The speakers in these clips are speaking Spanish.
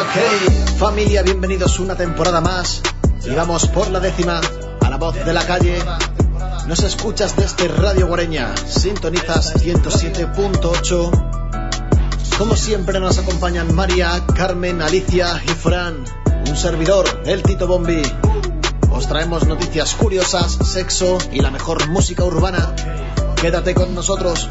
ok. Familia, bienvenidos una temporada más. Y vamos por la 10ª a la voz de la calle. Nos escuchas desde Radio Guareña. Sintonizas 107.8. Como siempre nos acompañan María, Carmen, Alicia y Fran. Un servidor, el Tito Bombi. Os traemos noticias curiosas, sexo y la mejor música urbana. Quédate con nosotros.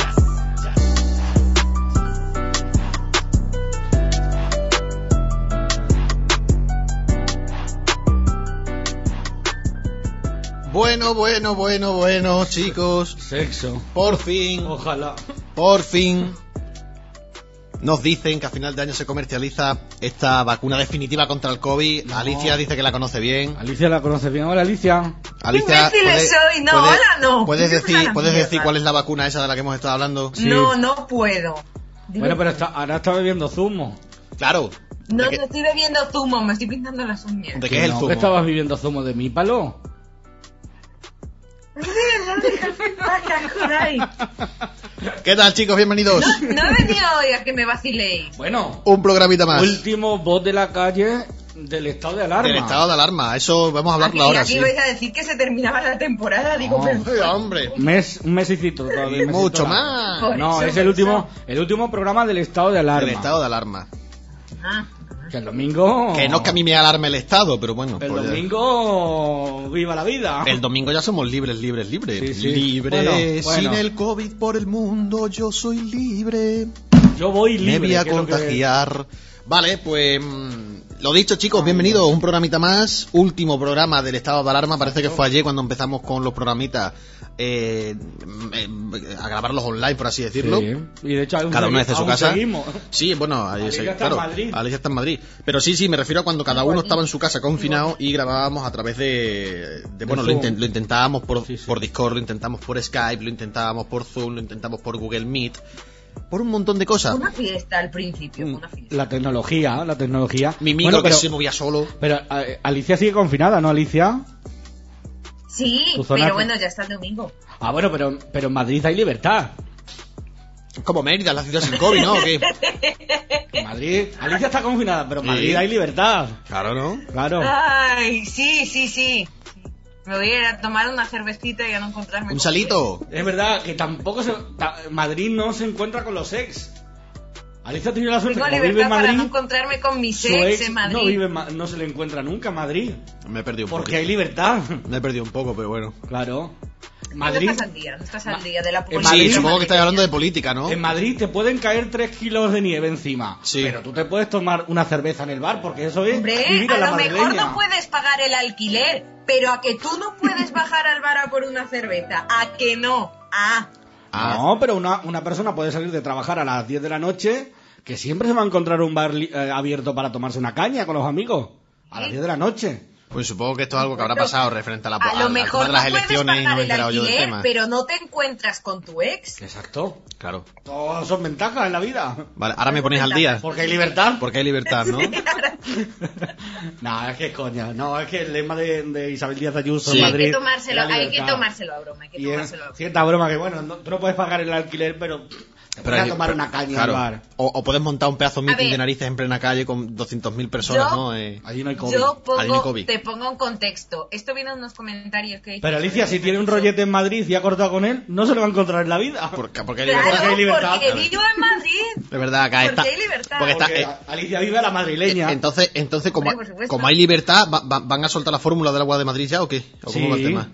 Bueno, chicos. Sexo. Por fin. Ojalá. Por fin. Nos dicen que a final de año se comercializa esta vacuna definitiva contra el COVID. No. Alicia dice que la conoce bien. Alicia la conoce bien. Hola, Alicia. Alicia, ¿puedes decir cuál es la vacuna esa de la que hemos estado hablando? Sí. No puedo. Bueno, pero ahora está bebiendo zumo. Claro. No estoy bebiendo zumo, me estoy pintando las uñas. ¿De qué es el zumo? ¿Que estabas bebiendo zumo de mi palo? ¿Qué tal, chicos? Bienvenidos. No he venido hoy a que me vaciléis. Bueno, un programita más. Último voz de la calle del estado de alarma. Del estado de alarma, eso vamos a hablarlo ahora. Aquí vais a decir que se terminaba la temporada, digo, pero hombre. Un mesecito todavía. Mucho más. No, es el último programa del estado de alarma. Del estado de alarma. Que el domingo... Que no es que a mí me alarme el estado, pero bueno. El domingo... ¡Viva la vida! El domingo ya somos libres. Sí. Libre, bueno. Sin el COVID por el mundo, yo soy libre. Yo voy libre. Me voy a contagiar. Vale, pues... Lo dicho, chicos, bienvenidos a un programita más. Último programa del estado de alarma. Parece que fue ayer cuando empezamos con los programitas a grabarlos online, por así decirlo. Sí. Y de hecho, cada uno desde su casa. Seguimos. Sí, bueno, Alicia está en Madrid. Pero sí, me refiero a cuando cada uno estaba en su casa confinado y grabábamos a través de bueno, lo intentábamos por Discord, lo intentamos por Skype, lo intentábamos por Zoom, lo intentamos por Google Meet. Por un montón de cosas. Una fiesta al principio, una fiesta. La tecnología. Mi micro que se movía solo. Pero Alicia sigue confinada, ¿no, Alicia? Sí, pero bueno, ya está el domingo. Ah, bueno, pero en Madrid hay libertad. Como Mérida, la ciudad sin COVID, ¿no? ¿O qué? Madrid, Alicia está confinada, pero en Madrid hay libertad. Claro, ¿no? Claro. Ay, sí. Me voy a ir a tomar una cervecita y a no encontrarme un salito. Es verdad que tampoco Madrid no se encuentra con los ex. Alicia tiene la suerte que vive en Madrid. Para no encontrarme con mis ex en Madrid. No se le encuentra nunca en Madrid. Me he perdido un poco. Porque hay libertad. Me he perdido un poco, pero bueno. Claro. Madrid. No estás al día de la política. Sí, supongo que estáis hablando de política, ¿no? En Madrid te pueden caer 3 kilos de nieve encima. Sí. Pero tú te puedes tomar una cerveza en el bar, porque eso es. Hombre, vivir a la lo madrileña. mejor no puedes pagar el alquiler, pero a que tú no puedes bajar al bar a por una cerveza. ¿A que no? No, pero una persona puede salir de trabajar a las 10 de la noche, que siempre se va a encontrar un bar abierto para tomarse una caña con los amigos. A las 10 de la noche. Pues supongo que esto es algo que habrá pasado referente a lo mejor las elecciones y no me he enterado yo del tema. Pero no te encuentras con tu ex. Exacto. Claro. Todas son ventajas en la vida. Vale, ahora me ponéis al día. Porque hay libertad. Porque hay libertad, ¿no? No, es que coña. No, es que el lema de Isabel Díaz Ayuso en Madrid. Hay que tomárselo a broma. Cierta broma que, bueno, tú no puedes pagar el alquiler, pero a tomar una caña al bar. O puedes montar un pedazo meeting de narices en plena calle con 200.000 personas, ¿no? Allí no hay COVID. Te pongo en contexto. Esto viene en unos comentarios que... Pero Alicia, si tiene un rollete en Madrid y ha cortado con él, no se lo va a encontrar en la vida. Porque hay libertad. Porque vivo en Madrid. De verdad, acá está. Porque hay libertad. Porque Alicia vive a la madrileña. Entonces como hay libertad, ¿van a soltar la fórmula del agua de Madrid ya o qué? ¿O cómo va el tema?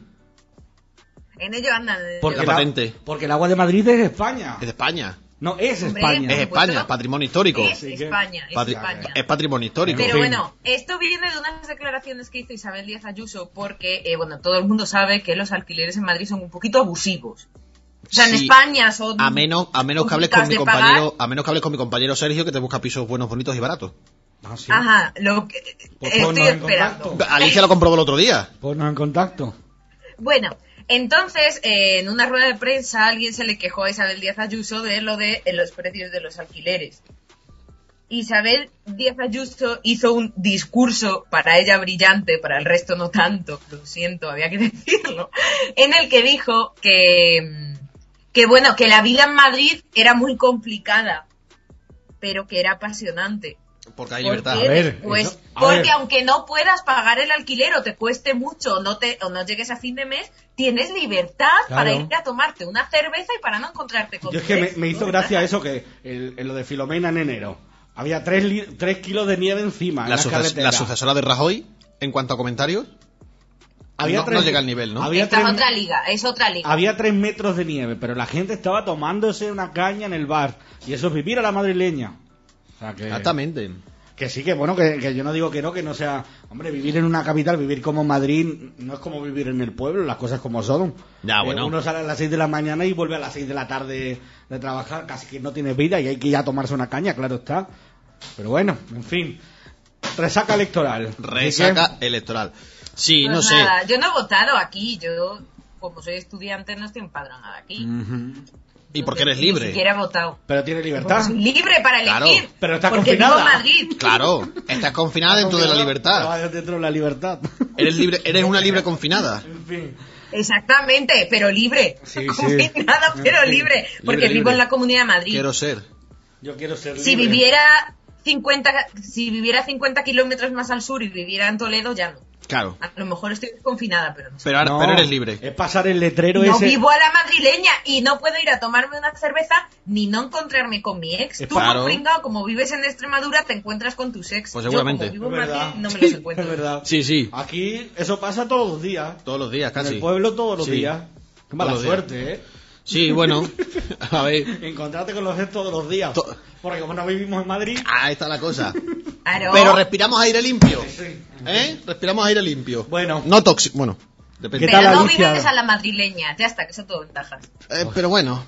En ello andan. Porque el agua de Madrid es España. Es de España. No, es España. Es España, patrimonio histórico. Es España. Es patrimonio histórico. Pero bueno, esto viene de unas declaraciones que hizo Isabel Díaz Ayuso porque, todo el mundo sabe que los alquileres en Madrid son un poquito abusivos. O sea, en España son... A menos que hables con mi compañero Sergio, que te busca pisos buenos, bonitos y baratos. Ah, sí. Ajá, lo que estoy esperando. Alicia lo comprobó el otro día. Ponnos en contacto. Bueno, entonces, en una rueda de prensa alguien se le quejó a Isabel Díaz Ayuso de lo de los precios de los alquileres. Isabel Díaz Ayuso hizo un discurso, para ella brillante, para el resto no tanto, lo siento, había que decirlo, en el que dijo que la vida en Madrid era muy complicada, pero que era apasionante. Porque hay libertad. ¿Por qué? A ver, Pues eso- a porque ver. aunque no puedas pagar el alquiler o te cueste mucho o no llegues a fin de mes, tienes libertad Claro. para irte a tomarte una cerveza y para no encontrarte con Yo es tu que ex. me hizo gracia eso que en lo de Filomena en enero. Había 3 kilos de nieve encima. en La, las suces- carreteras. la sucesora de Rajoy, en cuanto a comentarios, no llega al nivel, ¿no? Había Esta es 3 otra liga, es otra liga. había 3 metros de nieve, pero la gente estaba tomándose una caña en el bar. Y eso es vivir a la madrileña. O sea que... Exactamente. Que sí, que bueno, que yo no digo que no sea... Hombre, vivir en una capital, vivir como Madrid, no es como vivir en el pueblo, las cosas como son. Ya, bueno. Uno sale a las 6 de la mañana y vuelve a las 6 de la tarde de trabajar, casi que no tiene vida y hay que ir a tomarse una caña, claro está. Pero bueno, en fin. Resaca electoral. Así Resaca electoral. Sí, Pues no sé. nada, yo no he votado aquí, yo como soy estudiante no estoy empadronada aquí. Y porque eres Ni libre. siquiera he votado. Pero tiene Porque libertad. soy libre para Claro, elegir. pero está porque confinada. vivo en Madrid. Claro, estás confinada dentro de la libertad. Pero dentro de la libertad. Eres libre, eres una libre confinada. En fin. Exactamente, pero libre. Sí, sí. Confinada, pero libre. Porque Libre, vivo libre. en la Comunidad de Madrid. Quiero ser. Yo quiero ser libre. Si viviera 50 kilómetros más al sur y viviera en Toledo, ya no. Claro. A lo mejor estoy confinada, pero no sé. Pero, No, pero eres libre. Es pasar el letrero No ese... vivo a la madrileña y no puedo ir a tomarme una cerveza ni no encontrarme con mi ex. Tú, Claro. pringao, como vives en Extremadura, te encuentras con tus ex. Pues seguramente. Yo, como Es vivo en verdad. Madrid, no me los Es encuentro. verdad. Sí, sí. Aquí eso pasa todos los días. Todos los días, En casi. el pueblo todos los Sí. días. Qué mala Todos los días. suerte, ¿eh? Sí, bueno. A ver. Encontrarte con los ex todos los días. To- Porque como no vivimos en Madrid... Ahí está la cosa. Claro. Pero respiramos aire limpio. Sí. ¿Eh? Respiramos aire limpio. Bueno. No tóxico. Bueno, depende. ¿Qué Pero tal, no Alicia? vives a la madrileña, ya está, que son todo ventajas. Pero bueno.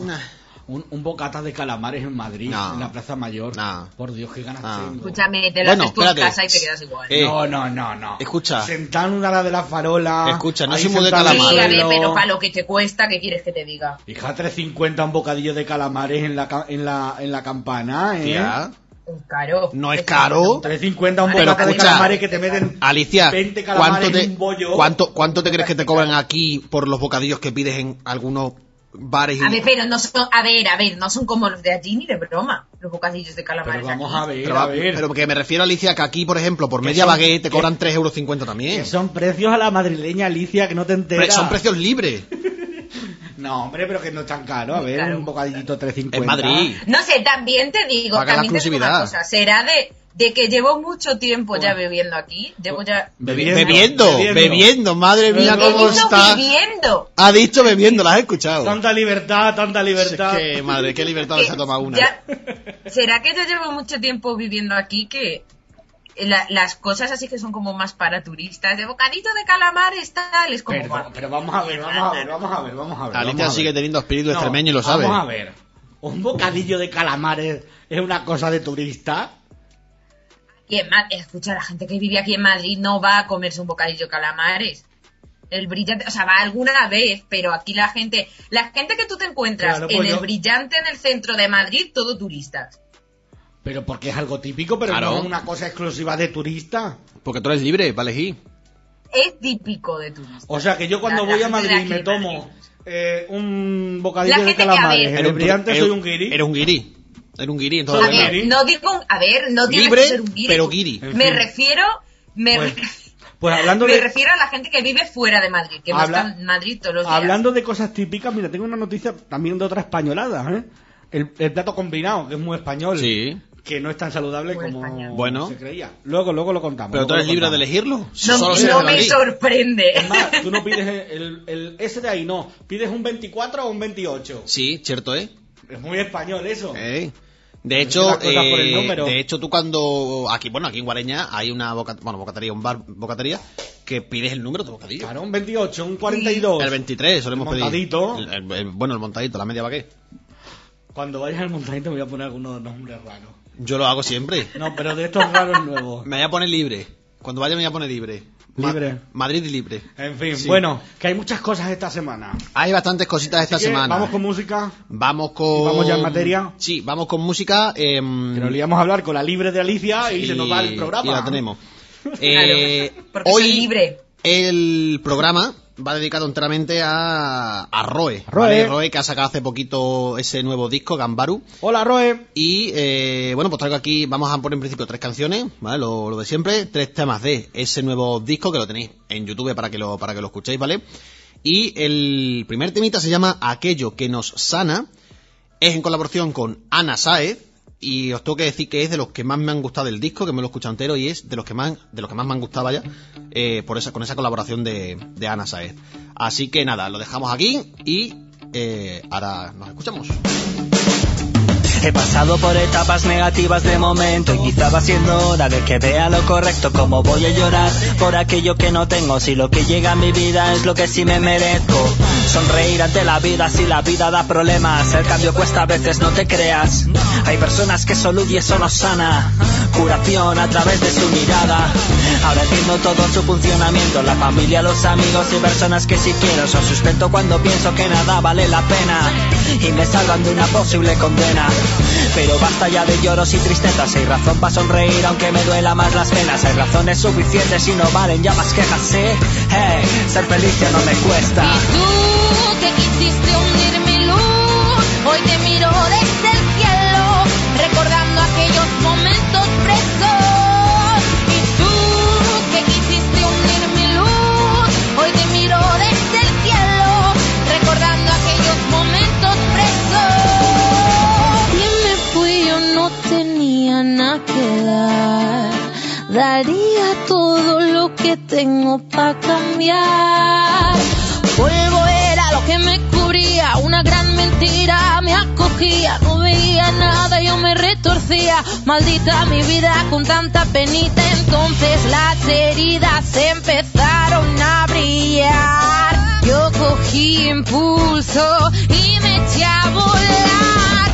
Un bocata de calamares en Madrid, No. en la Plaza Mayor. No. Por Dios, qué ganas No. tengo. Escúchame, te lo Bueno, haces tú en espérate. casa y te quedas igual. No. Escucha. Sentado en una ala de la farola. Escucha, no ahí somos de sentado en el calamar. Sí, a ver, suelo. pero para lo que te cuesta, ¿qué quieres que te diga? Hija, 3.50 un bocadillo de calamares en la campana, ¿eh? Tía. Caro. No es caro. 3.50 un Pero bocata de escucha, calamares que te meten Alicia, 20 calamares ¿cuánto en un bollo. cuánto te crees que te cobran aquí por los bocadillos que pides en algunos bares? A ver, pero no son, a ver, no son como los de allí ni de broma, los bocadillos de calamares. Pero vamos aquí. a ver, Pero, a ver. pero que me refiero, Alicia, que aquí, por ejemplo, por Que media son- baguette te que- cobran 3,50 € también. Que son precios a la madrileña, Alicia, que no te enteras. Son precios libres. No, hombre, pero que no es tan caro. A Muy ver, caro. un bocadillito 3.50. En Madrid. No sé, también te digo, Paga la también te digo una exclusividad. cosa, será de que llevo mucho tiempo ya bebiendo aquí, llevo ya... Bebiendo, madre mía, He cómo dicho está. viviendo. Ha dicho bebiendo, ¿la has escuchado? Tanta libertad. Es que, madre, qué libertad se ha tomado una. Ya- ¿Será que yo llevo mucho tiempo viviendo aquí que las cosas así que son como más para turistas, de bocadito de calamares, tal, es como... Pero vamos a ver. Alicia sigue teniendo espíritu extremeño y lo sabe. Vamos a ver. ¿Un bocadillo de calamares es una cosa de turista? Escucha, la gente que vive aquí en Madrid no va a comerse un bocadillo de calamares. El brillante, o sea, va alguna vez, pero aquí la gente que tú te encuentras Claro, en pues el yo- brillante en el centro de Madrid, todo turistas. Pero porque es algo típico, pero Claro. no es una cosa exclusiva de turista. Porque tú eres libre, para elegir. Es típico de turistas. O sea que yo cuando La voy a gente de Madrid y aquí me de tomo Madrid. un bocadillo La de gente que, a calamares ver, en el brillante soy un guiri. Eres un guiri. Eres un guiri en todo Soy el un A mundo. guiri. ver, no digo, no tienes Libre, que ser un guiri. pero guiri. En Me fin. refiero, Pues hablando me de... refiero a la gente que vive fuera de Madrid, que no Habla- está en Madrid todos los días. Hablando de cosas típicas, mira, tengo una noticia también de otra españolada, ¿eh? El plato combinado, que es muy español. Sí. Que no es tan saludable Muy como español. Bueno. se creía. Luego lo contamos. Pero tú luego eres lo libre de contamos. elegirlo. No, Solo si eres no de me Madrid. sorprende. Es más, tú no pides ese de ahí, no. Pides un 24 o un 28. Sí, cierto, ¿eh? Es muy español eso. De No sé hecho, las cosas por el número. tú cuando aquí en Guareña hay una bocatería, un bar bocatería que pides el número de bocadillo. Claro, un 28, un 42. El 23 solemos El pedir. montadito. El montadito, la media baguette. Cuando vayas al montadito me voy a poner algunos nombres raros. Yo lo hago siempre. No, pero de estos raros nuevos. Me voy a poner libre. Cuando vaya me voy a poner libre. Libre. Madrid y libre. En fin, Sí. bueno, que hay muchas cosas esta semana. Hay bastantes cositas esta Así que semana. Vamos con música. Vamos con... ¿Y vamos ya en materia? Sí, vamos con música. Que nos liamos a hablar con la libre de Alicia y se nos va el programa. Y la tenemos. Claro, porque hoy soy libre. el programa va dedicado enteramente a Roe. Roe. Roe, que ha sacado hace poquito ese nuevo disco, Gambaru. Hola, Roe. Y bueno, pues traigo aquí, vamos a poner en principio 3 canciones, ¿vale? Lo de siempre, 3 temas de ese nuevo disco que lo tenéis en YouTube para que lo escuchéis, ¿vale? Y el primer temita se llama Aquello que nos sana, es en colaboración con Ana Sáez. Y os tengo que decir que es de los que más me han gustado del disco, que me lo he escuchado entero, y es de los que más me han gustado, vaya, con esa colaboración de Ana Sáez. Así que nada, lo dejamos aquí y ahora nos escuchamos. He pasado por etapas negativas de momento y quizá va siendo hora de que vea lo correcto. Como voy a llorar por aquello que no tengo, si lo que llega a mi vida es lo que sí me merezco. Sonreír ante la vida si la vida da problemas. El cambio cuesta a veces, no te creas. Hay personas que solo y eso nos sana. Curación a través de su mirada. Ahora entiendo todo su funcionamiento. La familia, los amigos y personas que sí quiero. Son sustento cuando pienso que nada vale la pena y me salvan de una posible condena. Pero basta ya de lloros y tristezas. Hay razón para sonreír aunque me duela más las penas. Hay razones suficientes y no valen ya más quejas, ¿sí? Ser feliz ya no me cuesta. Y tú que quisiste hundir mi luz, hoy te miro desde el cielo, recordando aquellos momentos presos. Y tú que quisiste hundir mi luz, hoy te miro desde el cielo, recordando aquellos momentos presos. No tenía nada que dar, daría todo lo que tengo para cambiar. Polvo era lo que me cubría, una gran mentira me acogía. No veía nada, yo me retorcía, maldita mi vida con tanta penita. Entonces las heridas empezaron a brillar. Yo cogí impulso y me eché a volar.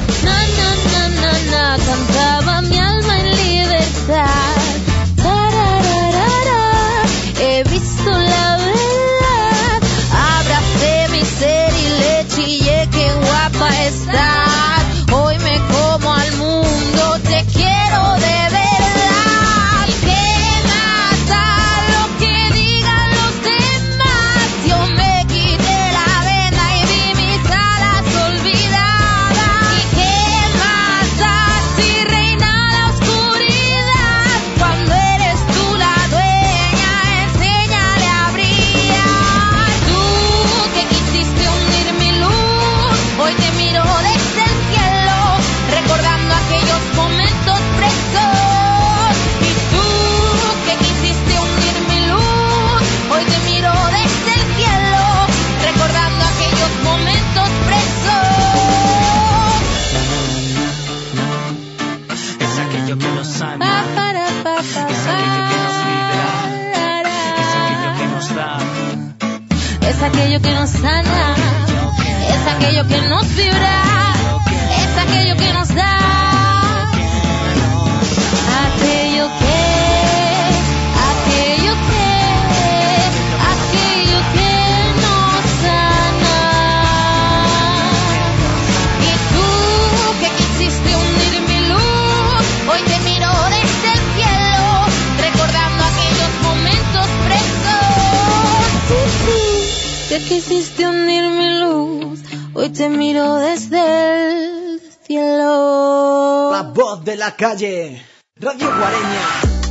Cantaba mi alma en libertad. Tarararara, he visto la verdad. Abracé mi ser y le chillé, qué guapa estás. Hoy me como al mundo, te quiero de verdad. ¿Y qué más da lo que digan los demás? Yo me quité la venda y vi mis alas olvidadas. ¿Y qué más da si reina la oscuridad? Cuando eres tú la dueña, enséñale a brillar. Tú que quisiste hundir mi luz, hoy te miro desde el cielo, recordando aquellos momentos presos. Y tú que quisiste hundir mi luz, hoy te miro desde el cielo, recordando aquellos momentos presos. Es aquello que nos sana, es aquello que nos libera, es aquello que nos da, Es aquello que nos sana, es aquello que nos vibra, es aquello que nos da, aquello que nos sana. Y tú que quisiste hundir mi luz, hoy te miro desde el cielo, recordando aquellos momentos presos. Que quisiste hundir mi luz, hoy te miro desde el cielo. La voz de la calle, Radio Guareña.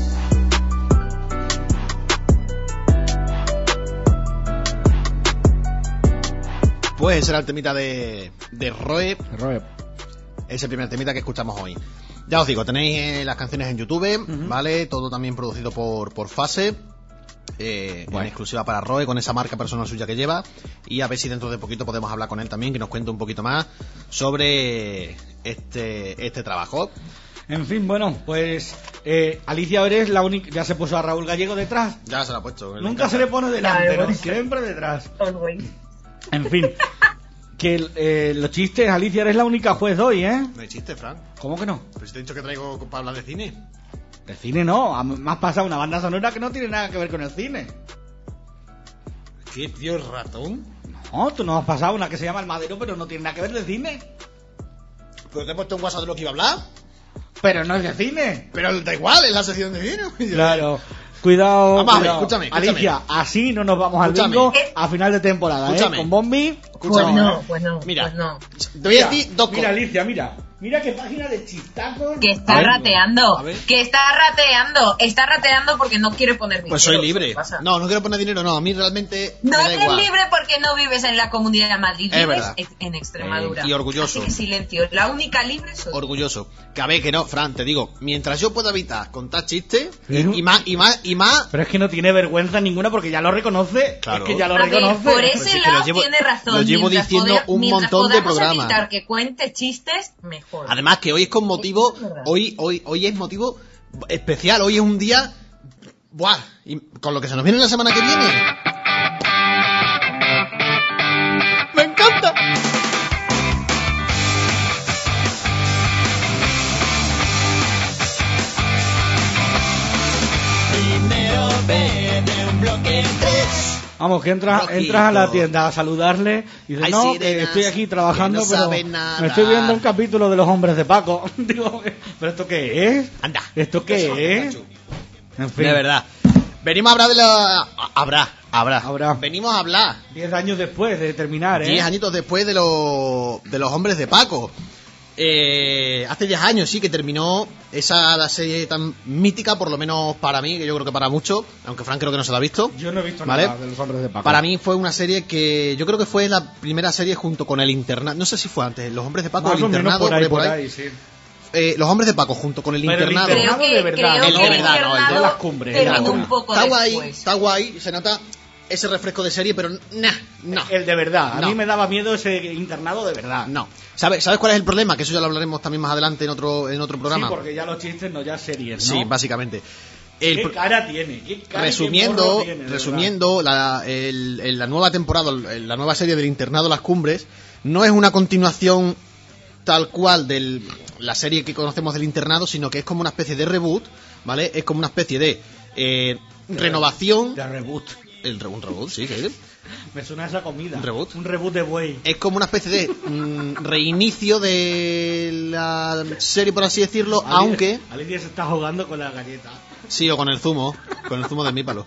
Pues ese era el temita de Roe. Roe. Es el primer temita que escuchamos hoy. Ya os digo, tenéis las canciones en YouTube, ¿vale? Todo también producido por Fase. En exclusiva para Roe, con esa marca personal suya que lleva, y a ver si dentro de poquito podemos hablar con él también, que nos cuente un poquito más sobre este trabajo. En fin, bueno, pues Alicia Ores la única, ya se puso a Raúl Gallego detrás. Ya se la ha puesto. Nunca se le pone delante, Claro, ¿no? Siempre detrás. Always. En fin, que los chistes, Alicia Ores la única juez de hoy, ¿eh? No hay chiste, Fran. ¿Cómo que no? Pero si te he dicho que traigo para hablar de cine. De cine no, me has pasado una banda sonora que no tiene nada que ver con el cine. ¿Qué tío es ratón? No, tú nos has pasado una que se llama El Madero, pero no tiene nada que ver de cine. Pero te he puesto un WhatsApp de lo que iba a hablar. Pero no es de cine. Pero da igual, es la sección de vino. Claro. Cuidado. Vamos a ver, cuidado. escúchame. Alicia, así no nos vamos al bingo a final de temporada, Con Bombi. Pues no. Mira, pues no. te voy a decir dos Mira, cosas. Alicia, mira qué página de chistacos. Que está rateando. Está rateando porque no quiere poner dinero. Pues soy libre. ¿Qué pasa? No quiero poner dinero, no. A mí realmente No me da eres igual. libre porque no vives en la Comunidad de Madrid, Es vives verdad. en Extremadura. Y orgulloso. Así que silencio, la única libre soy. Orgulloso. Que a ver, que no, Fran, te digo, mientras yo pueda evitar contar chistes, ¿Sí? y más, Pero es que no tiene vergüenza ninguna porque ya lo reconoce. Claro. Es que ya lo A ver, reconoce. por Pero ese si es que lado lo llevo- tiene razón. lo llevo Mientras diciendo un mientras montón de podamos programas. evitar que cuente chistes, mejor. además que hoy es con motivo, Eso es verdad. hoy es motivo especial, hoy es un día, buah, y con lo que se nos viene la semana que viene. ¡Me encanta! Vamos, que entras Rojito. a la tienda a saludarle y dices, Hay no, sirenas, estoy aquí trabajando, que no pero saben nada. me estoy viendo un capítulo de Los Hombres de Paco. Digo, ¿pero esto qué es? Anda. ¿Esto qué es? En fin, De verdad. Venimos a hablar de la... Habrá. Venimos a hablar 10 años después de terminar, 10 añitos después de los Hombres de Paco. Hace 10 años sí que terminó esa serie tan mítica, por lo menos para mí, que yo creo que para muchos, aunque Frank creo que no se la ha visto. Yo no he visto ¿Vale? nada de Los Hombres de Paco. Para mí fue una serie que yo creo que fue la primera serie junto con El Internado. No sé si fue antes, Los Hombres de Paco, Más El o menos Internado, por ahí, sí. Los Hombres de Paco junto con El Pero el Internado. Internado Creo que, de verdad, creo el que de el verdad, no, el de internado las cumbres, terminó el de un poco Está guay, después. está guay, se nota ese refresco de serie, pero no. El de verdad. A No. mí me daba miedo ese internado de verdad. No. ¿Sabes cuál es el problema? Que eso ya lo hablaremos también más adelante en otro programa. Sí, porque ya los chistes no ya series, ¿no? Sí, básicamente. ¿Qué cara tiene? ¿Qué cara y qué morro tiene, de Resumiendo, la nueva temporada, la nueva serie del Internado Las Cumbres, no es una continuación tal cual de la serie que conocemos del Internado, sino que es como una especie de reboot, ¿vale? Es como una especie de renovación. De reboot. Un reboot, sí, sí. Me suena esa comida. ¿Un reboot? Un reboot de buey. Es como una especie de reinicio de la serie, por así decirlo, aunque... Alicia se está jugando con la galleta. Sí, o con el zumo de mípalo.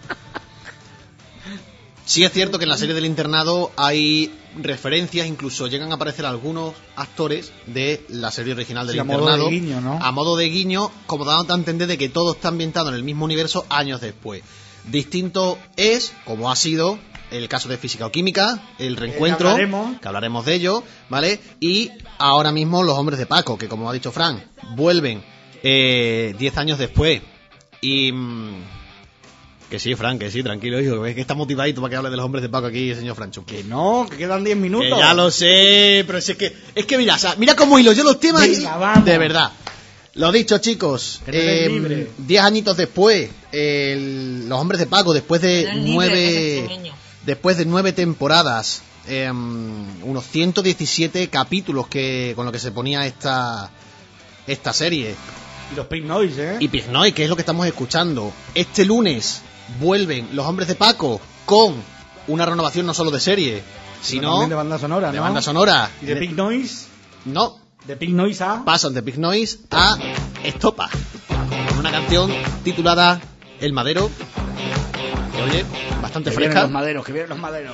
Sí es cierto que en la serie del Internado hay referencias, incluso llegan a aparecer algunos actores de la serie original del Sí, a modo Internado. de guiño, ¿no? A modo de guiño, como dando a entender de que todo está ambientado en el mismo universo años después. Distinto es, como ha sido el caso de Física o Química, el reencuentro, que hablaremos de ello, ¿vale? Y ahora mismo Los Hombres de Paco, que como ha dicho Frank, vuelven 10 años después. Y... que sí, Frank, que sí, tranquilo, hijo, que está motivadito para que hable de Los Hombres de Paco aquí, señor Francho. Que no, que quedan 10 minutos. Que ya lo sé, pero es que mira, o sea, mira cómo hilo yo los temas. Venga, vamos. De verdad. Lo dicho, chicos, Que no eres libre. 10 añitos después, Los Hombres de Paco, después de No es libre, 9 que es pequeño. después de 9 temporadas, unos 117 capítulos con lo que se ponía esta serie. Y los Pink Noise, ¿eh? Y Pignoy, que es lo que estamos escuchando. Este lunes vuelven Los Hombres de Paco con una renovación no solo de serie, sino también de banda sonora, de ¿no? banda sonora. Y de Pink Noise. No, De Pink Noise a... pasan de Big Noise a Estopa, con una canción titulada El Madero, que oye, bastante Que vienen fresca, los maderos, que vienen los maderos.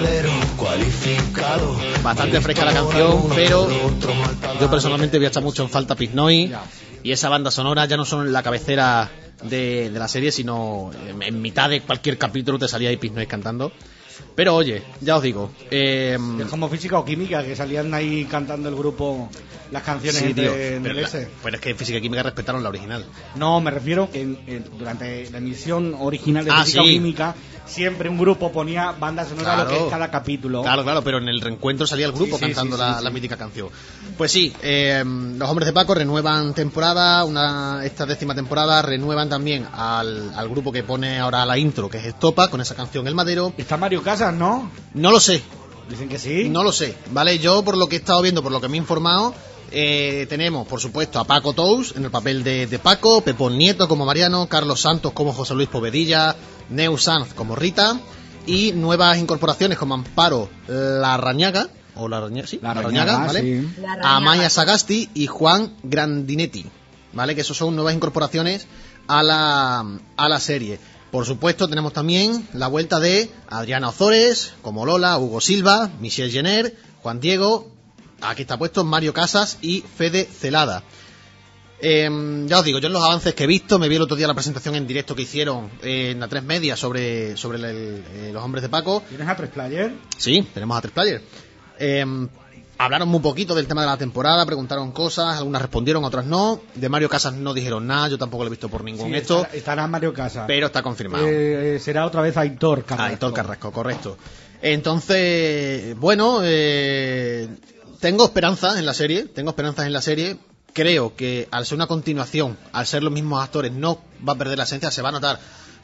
bastante fresca la canción, pero yo personalmente voy a echar mucho en falta Big Noise Ya. y esa banda sonora, ya no solo en la cabecera de la serie, sino en mitad de cualquier capítulo te salía ahí Big Noise cantando. Pero oye, ya os digo, Es como Física o Química, que salían ahí cantando el grupo las canciones sí, entre tío, en pero, el ese. pero es que Física y Química respetaron la original. No, me refiero que durante la emisión original de Ah, Física o sí. Química siempre un grupo ponía banda sonora a lo que es cada capítulo. Claro, pero en el reencuentro salía el grupo Sí, sí, cantando sí, la mítica canción. Pues sí, Los Hombres de Paco renuevan temporada, esta 10ª temporada renuevan también al grupo que pone ahora la intro, que es Estopa, con esa canción El Madero. Está Mario Casas, ¿no? No lo sé, Dicen que sí. no lo sé, ¿vale? Yo por lo que he estado viendo, por lo que me he informado, tenemos por supuesto a Paco Tous en el papel de Paco, Pepón Nieto como Mariano, Carlos Santos como José Luis Povedilla, Neu Sanz como Rita y nuevas incorporaciones como Amparo Larrañaga, o Larrañaga, sí, Larrañaga, ¿vale? sí. Larrañaga. Amaya Sagasti y Juan Grandinetti, ¿vale? Que esos son nuevas incorporaciones a la serie. Por supuesto, tenemos también la vuelta de Adriana Ozores, como Lola, Hugo Silva, Michelle Jenner, Juan Diego, aquí está puesto Mario Casas y Fede Celada. Ya os digo, yo en los avances que he visto, me vi el otro día la presentación en directo que hicieron en A3 Media sobre los hombres de Paco. ¿Tienes A3 Player? Sí, tenemos A3 Player. Hablaron muy poquito del tema de la temporada, preguntaron cosas, algunas respondieron, otras no. De Mario Casas no dijeron nada, yo tampoco lo he visto por ningún esto. Estará Mario Casas. Pero está confirmado. Será otra vez Aitor Carrasco. Aitor Carrasco, correcto. Entonces, bueno, tengo esperanzas en la serie. Creo que al ser una continuación, al ser los mismos actores, no va a perder la esencia, se va a notar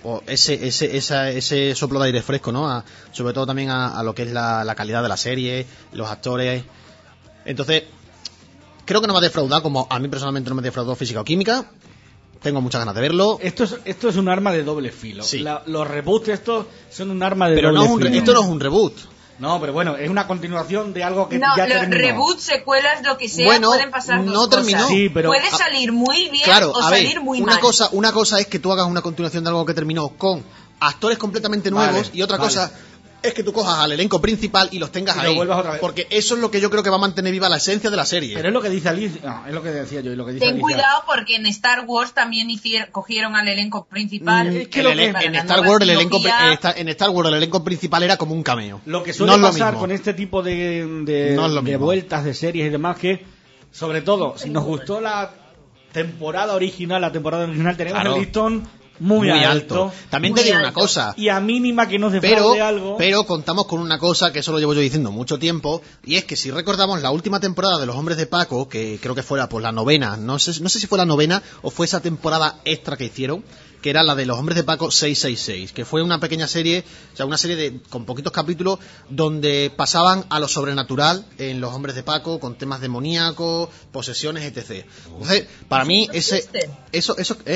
ese soplo de aire fresco, ¿no? Sobre todo también a lo que es la calidad de la serie, los actores. Entonces, creo que no me ha defraudado, como a mí personalmente no me ha defraudado Física o Química. Tengo muchas ganas de verlo. Esto es un arma de doble filo. Sí. Los reboots estos son un arma de Pero doble filo. Esto no es un reboot. No, pero bueno, es una continuación de algo que no, ya los terminó. reboots, secuelas, lo que sea, Bueno, pueden pasar no dos terminó. cosas. Sí, pero- puede salir muy bien Claro, o a ver, salir muy mal. una cosa es que tú hagas una continuación de algo que terminó con actores completamente nuevos, y otra cosa es que tú cojas al elenco principal y los tengas Y lo ahí. vuelvas otra vez. Porque eso es lo que yo creo que va a mantener viva la esencia de la serie. Pero es lo que dice Alicia. No, es lo que decía yo y lo que dice Ten Alicia. cuidado porque en Star Wars también cogieron al elenco principal. Es que en Star Wars el elenco principal era como un cameo. Lo que suele No es lo pasar mismo. con este tipo No es lo de mismo. vueltas de series y demás, que sobre todo si nos gustó la temporada original, tenemos Claro. el listón muy alto. También Muy te digo una alto. cosa. Y a mínima que nos defraude algo. Pero contamos con una cosa que eso lo llevo yo diciendo mucho tiempo, y es que si recordamos la última temporada de Los Hombres de Paco, que creo que fuera pues la novena, no sé si fue la novena o fue esa temporada extra que hicieron, que era la de Los Hombres de Paco 666, que fue una pequeña serie, o sea, una serie con poquitos capítulos donde pasaban a lo sobrenatural en Los Hombres de Paco, con temas demoníacos, posesiones, etc. Entonces, para mí existe? eso,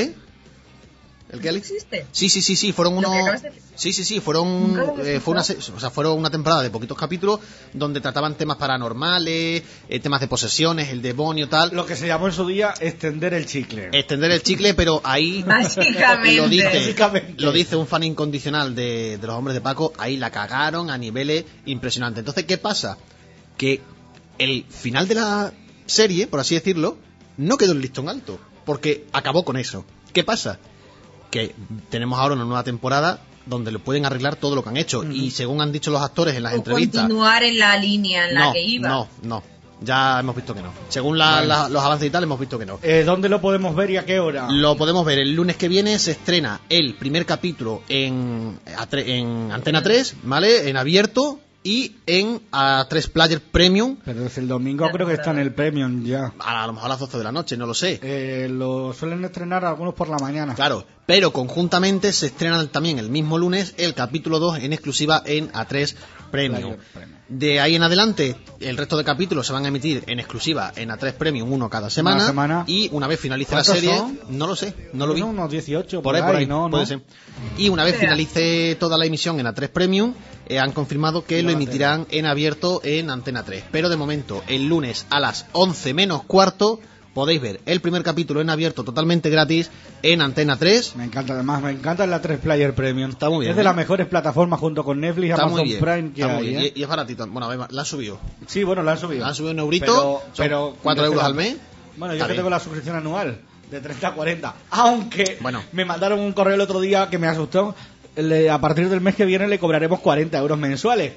¿el qué, Alex? ¿Existe? Sí, fueron Lo que unos... acabas de decir. Sí, fueron... Nunca lo había fueron una temporada de poquitos capítulos donde trataban temas paranormales, temas de posesiones, el demonio, tal. Lo que se llamó en su día extender el chicle. Extender el chicle, pero ahí... Básicamente. Básicamente. Lo dice un fan incondicional de Los Hombres de Paco, ahí la cagaron a niveles impresionantes. Entonces, ¿qué pasa? Que el final de la serie, por así decirlo, no quedó el listón alto, porque acabó con eso. ¿Qué pasa? Que tenemos ahora una nueva temporada donde le pueden arreglar todo lo que han hecho, y según han dicho los actores en las O entrevistas, continuar en la línea en la que iba. no, ya hemos visto que no. Según los avances y tal, hemos visto que no. ¿Dónde lo podemos ver y a qué hora? Lo podemos ver el lunes que viene. Se estrena el primer capítulo en Antena 3, ¿vale? En abierto, y en A3 Player Premium, Pero desde el domingo creo que está en el Premium ya. a lo mejor a las 12 de la noche, no lo sé. Lo suelen estrenar algunos por la mañana. Claro, pero conjuntamente se estrena también el mismo lunes el capítulo 2 en exclusiva en A3 Premium. Player Premium. De ahí en adelante, el resto de capítulos se van a emitir en exclusiva en A3 Premium, uno cada semana. Y una vez finalice la ¿Cuántos serie, son? no lo sé, no lo vi. Unos 18, Por ahí, no, puede no. ser. Y una vez finalice toda la emisión en A3 Premium, han confirmado que lo emitirán en abierto en Antena 3. Pero de momento, el lunes a las 11 menos cuarto, podéis ver el primer capítulo en abierto totalmente gratis en Antena 3. Me encanta, además, me encanta la 3 Player Premium. Está muy bien, Es de ¿eh? las mejores plataformas junto con Netflix y Está Amazon muy bien, Prime que está muy hay. bien. ¿eh? Y es baratito. Bueno, a ver, la han subido. Sí, bueno, la han subido. La han subido un eurito, son 4 euros al mes. Bueno, yo Está que bien. tengo la suscripción anual de 30 a 40. Aunque Bueno. me mandaron un correo el otro día que me asustó. A partir del mes que viene le cobraremos 40 euros mensuales.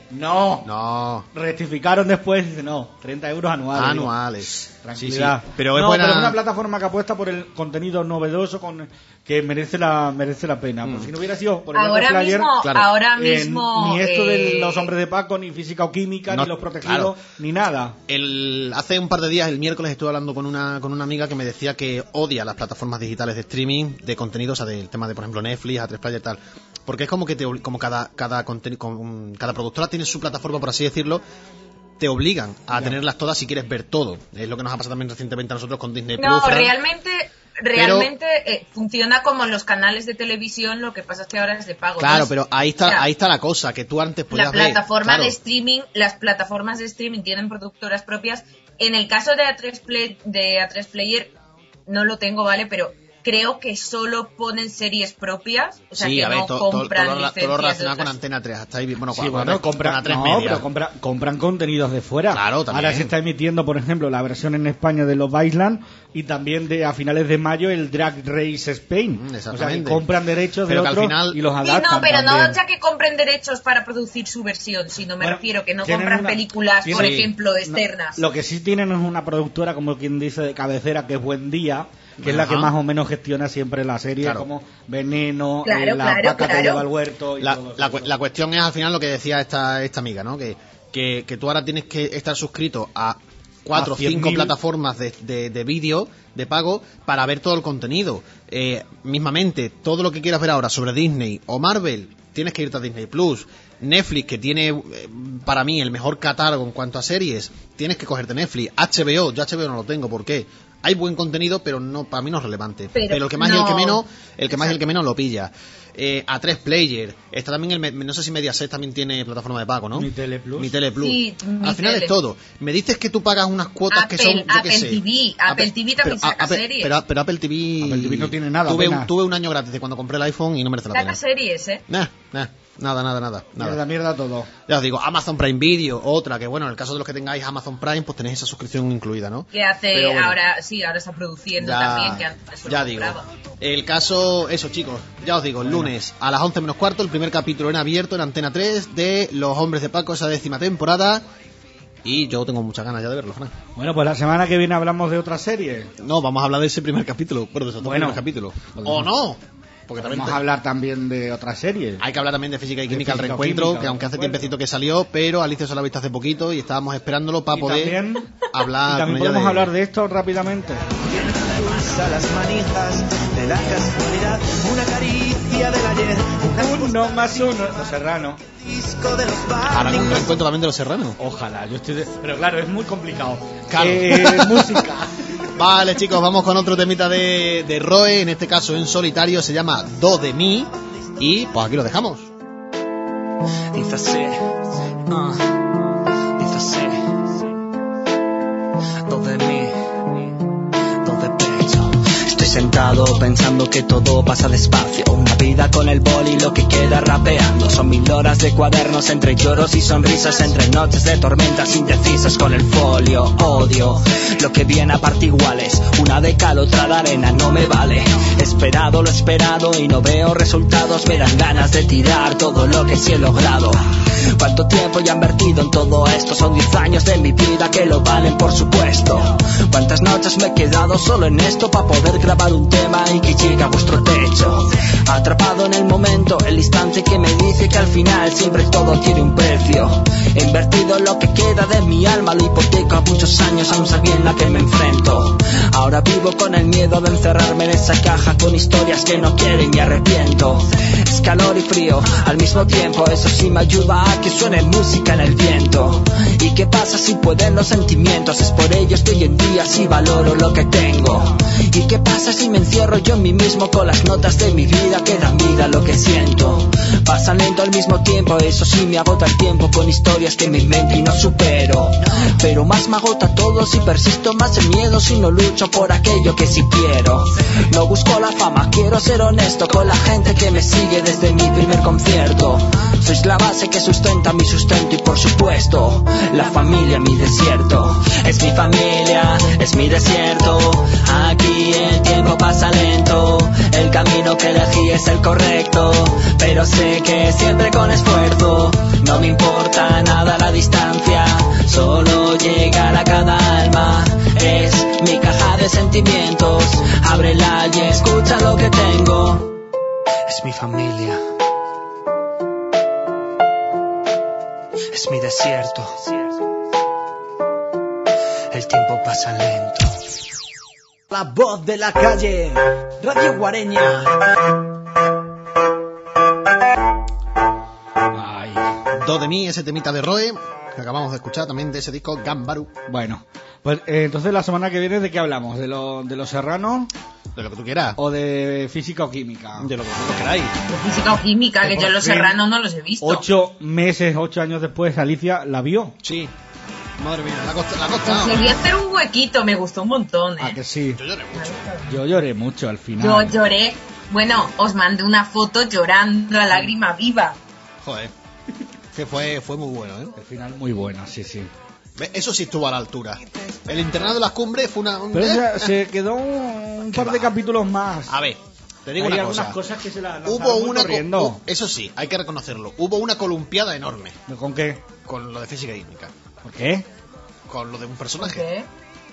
No. Rectificaron después y dicen, no, 30 euros anuales. Digo, Anuales. tranquilidad. Sí, sí. Pero es no, buena. pero es una plataforma que apuesta por el contenido novedoso que merece la pena. Pues si no hubiera sido por el Ahora Player, mismo, claro. ahora mismo. ni esto de los hombres de Paco, ni física o química, No, ni los protegidos, claro. ni nada. Hace un par de días, el miércoles, estuve hablando con una amiga que me decía que odia las plataformas digitales de streaming de contenido, o sea, del tema de, por ejemplo, Netflix, A3 Player y tal. Porque es como que como cada productora tiene su plataforma, por así decirlo, te obligan a tenerlas todas si quieres ver todo. Es lo que nos ha pasado también recientemente a nosotros con Disney No, Plus. Fran. realmente funciona como en los canales de televisión, lo que pasa es que ahora es de pago. Claro, ¿no? pero ahí está la cosa, que tú antes podías ver. Las plataformas de streaming tienen productoras propias. En el caso de A3 Player, no lo tengo, ¿vale? Pero creo que solo ponen series propias, o sea, sí, que a ver, no compran licencias. todo relacionado con Antena 3, hasta ahí, bueno, sí, bueno, compran contenidos de fuera. Claro, también. Ahora se está emitiendo, por ejemplo, la versión en España de Love Island y también a finales de mayo el Drag Race Spain. O sea, que compran derechos de otros y los adaptan. Sí, no, pero también. no ya que compren derechos para producir su versión, sino me refiero que no compran películas, por ejemplo, externas. Lo que sí tienen es una productora, como quien dice, de cabecera, que es Buen Día, que es la que más o menos gestiona siempre la serie, como Veneno, La vaca que lleva al huerto. Y todo la cuestión es al final lo que decía esta amiga, ¿no? Que tú ahora tienes que estar suscrito a 4 o 5 plataformas de vídeo de pago para ver todo el contenido. Mismamente, todo lo que quieras ver ahora sobre Disney o Marvel, tienes que irte a Disney Plus. Netflix, que tiene para mí el mejor catálogo en cuanto a series, tienes que cogerte Netflix. HBO, yo HBO no lo tengo, ¿por qué? Hay buen contenido, pero no, para mí no es relevante. Pero el que más y el que menos lo pilla. A3 Player, está también no sé si Mediaset también tiene plataforma de pago, ¿no? Mi Tele Plus. Sí, al final es todo. Me dices que tú pagas unas cuotas que son, Apple TV, Apple TV también saca series. Pero Apple TV no tiene nada. Tuve un año gratis de cuando compré el iPhone y no merece la pena. Saca series, Nada. Mierda todo. Ya os digo, Amazon Prime Video, otra que bueno, en el caso de los que tengáis Amazon Prime, pues tenéis esa suscripción incluida, ¿no? Que hace ahora está produciendo también, que antes ya digo. El caso, eso chicos, ya os digo, el lunes a las 11 menos cuarto, el primer capítulo en abierto en Antena 3 de Los Hombres de Paco, esa 10ª temporada. Y yo tengo muchas ganas ya de verlo, Fran. Bueno, pues la semana que viene hablamos de otra serie. No, vamos a hablar de ese primer capítulo, de esos primeros capítulos. ¡O no! Porque vamos a hablar también de otras series. Hay que hablar también de Física y Química, el reencuentro, que aunque hace tiempecito que salió, pero Alicia se la ha visto hace poquito y estábamos esperándolo para poder hablar. Y también podemos hablar de esto rápidamente. Las manijas de la casualidad, una caricia del ayer, 1 más 1, Los Serrano. Disco de los ahora un reencuentro también de Los Serrano. Ojalá, pero claro, es muy complicado. Claro. Música. Vale, chicos, vamos con otro temita de Roe, en este caso en solitario, se llama Do de mí, y pues aquí lo dejamos. Dice así, dice así, do de mí, do de pecho. Estoy sentado pensando que todo pasa despacio. Una vida con el boli, lo que queda rapeando. Son 1000 horas de cuadernos entre lloros y sonrisas, entre noches de tormentas indecisas con el folio. Odio lo que viene a parte iguales. Una de cal, otra de arena, no me vale. Esperado lo esperado y no veo resultados. Me dan ganas de tirar todo lo que sí he logrado. ¿Cuánto tiempo ya he invertido en todo esto? Son 10 años de mi vida que lo valen, por supuesto. ¿Cuántas noches me he quedado solo en esto para poder grabar un tema y que llegue a vuestro techo? Atrapado en el momento, el instante que me dice que al final siempre todo tiene un precio. He invertido lo que queda de mi alma, lo hipoteco a muchos años, aún sabiendo a que me enfrento. Ahora vivo con el miedo de encerrarme en esa caja con historias que no quiero y me arrepiento. Es calor y frío al mismo tiempo, eso sí me ayuda a que suene música en el viento. ¿Y qué pasa si pueden los sentimientos? Es por ellos que hoy en día sí valoro lo que tengo. ¿Y qué pasa si me encierro yo en mí mismo con las notas de mi vida que dan vida a lo que siento? Pasa lento al mismo tiempo, eso sí me agota el tiempo con historias que me invento y no supero. Pero más me agota todo si persisto, más el miedo si no lucho por aquello que sí quiero. No busco la fama, quiero ser honesto con la gente que me sigue desde mi primer concierto. Sois la base que sustenta mi sustento y por supuesto la familia mi desierto. Es mi familia, es mi desierto. Aquí el tiempo pasa lento. El camino que elegí es el correcto, pero sé que siempre con esfuerzo. No me importa nada la distancia, solo llegar a cada alma. Es mi caja de sentimientos, ábrela y escucha lo que tengo. Es mi familia, es mi desierto. El tiempo pasa lento. La voz de la calle, Radio Guareña. Do de mí, ese temita de Roe que acabamos de escuchar también de ese disco Gambaru. Bueno, pues entonces la semana que viene ¿de qué hablamos? ¿De los Serranos? De lo que tú quieras. ¿O de Física o Química? De lo que tú queráis. De Física o Química, que yo Los Serranos no los he visto. 8 meses, 8 años después Alicia la vio. Sí. Madre mía, la costa. Conseguí hacer un huequito, me gustó un montón, Ah, que sí. Yo lloré mucho. Yo lloré mucho al final. Yo lloré. Bueno, os mandé una foto llorando a lágrima viva. Joder. Que fue muy bueno, ¿eh? El final muy bueno, sí, sí. Eso sí estuvo a la altura. El internado de las cumbres fue Pero se quedó un par de capítulos más. A ver, te digo Hay una algunas cosa. cosas que se las Hubo una corriendo. eso sí, hay que reconocerlo. Hubo una columpiada enorme ¿Con qué? con lo de física y química. ¿Por qué? Con lo de un personaje. ¿Qué?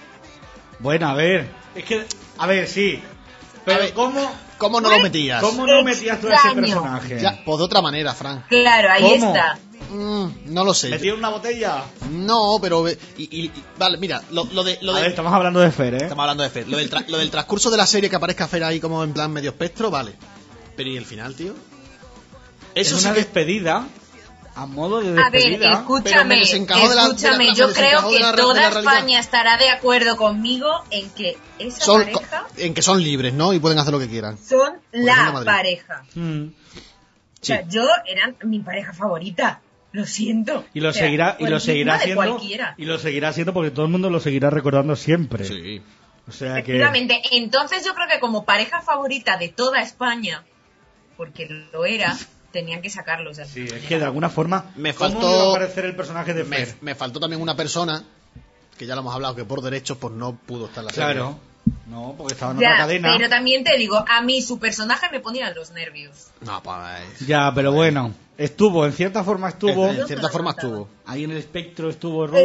Bueno, a ver. Es que, a ver, sí. Pero A ver, ¿cómo ¿Cómo no lo metías? no metías tú a ese Extraño. personaje? Ya, pues de otra manera, Fran. Claro, ahí ¿Cómo? está. No lo sé. ¿Metí una botella? No, pero vale, mira, lo de A ver, estamos hablando de Fer, ¿eh? estamos hablando de Fer. Lo del transcurso de la serie que aparezca Fer ahí como en plan medio espectro, vale. Pero ¿y el final, tío? Es una despedida. A modo de A ver, despedida. Pero escúchame, me desencajó de la yo creo desencajó de que la toda realidad. España estará de acuerdo conmigo en que esa pareja en que son libres, ¿no? Y pueden hacer lo que quieran. son ejemplo, la Madrid. pareja. Mm. O sea, yo eran mi pareja favorita. Lo siento. Y lo O sea, seguirá por seguirá encima de siendo. cualquiera. Y lo seguirá siendo porque todo el mundo lo seguirá recordando siempre. Sí. O sea que. Efectivamente, entonces yo creo que como pareja favorita de toda España, porque lo era, tenían que sacarlos de Sí, alguna es manera. que de alguna forma. Me ¿cómo faltó- no iba a aparecer el personaje de Fer? Me faltó también una persona, que ya lo hemos hablado, que por derechos pues no pudo estar en la serie. Claro. No, porque estaba en Ya, otra cadena. pero también te digo, a mí su personaje me ponía los nervios. No, pues... Ya, pero bueno. Estuvo, en cierta forma estuvo. En cierta forma estuvo. Ahí en el espectro estuvo Ruth.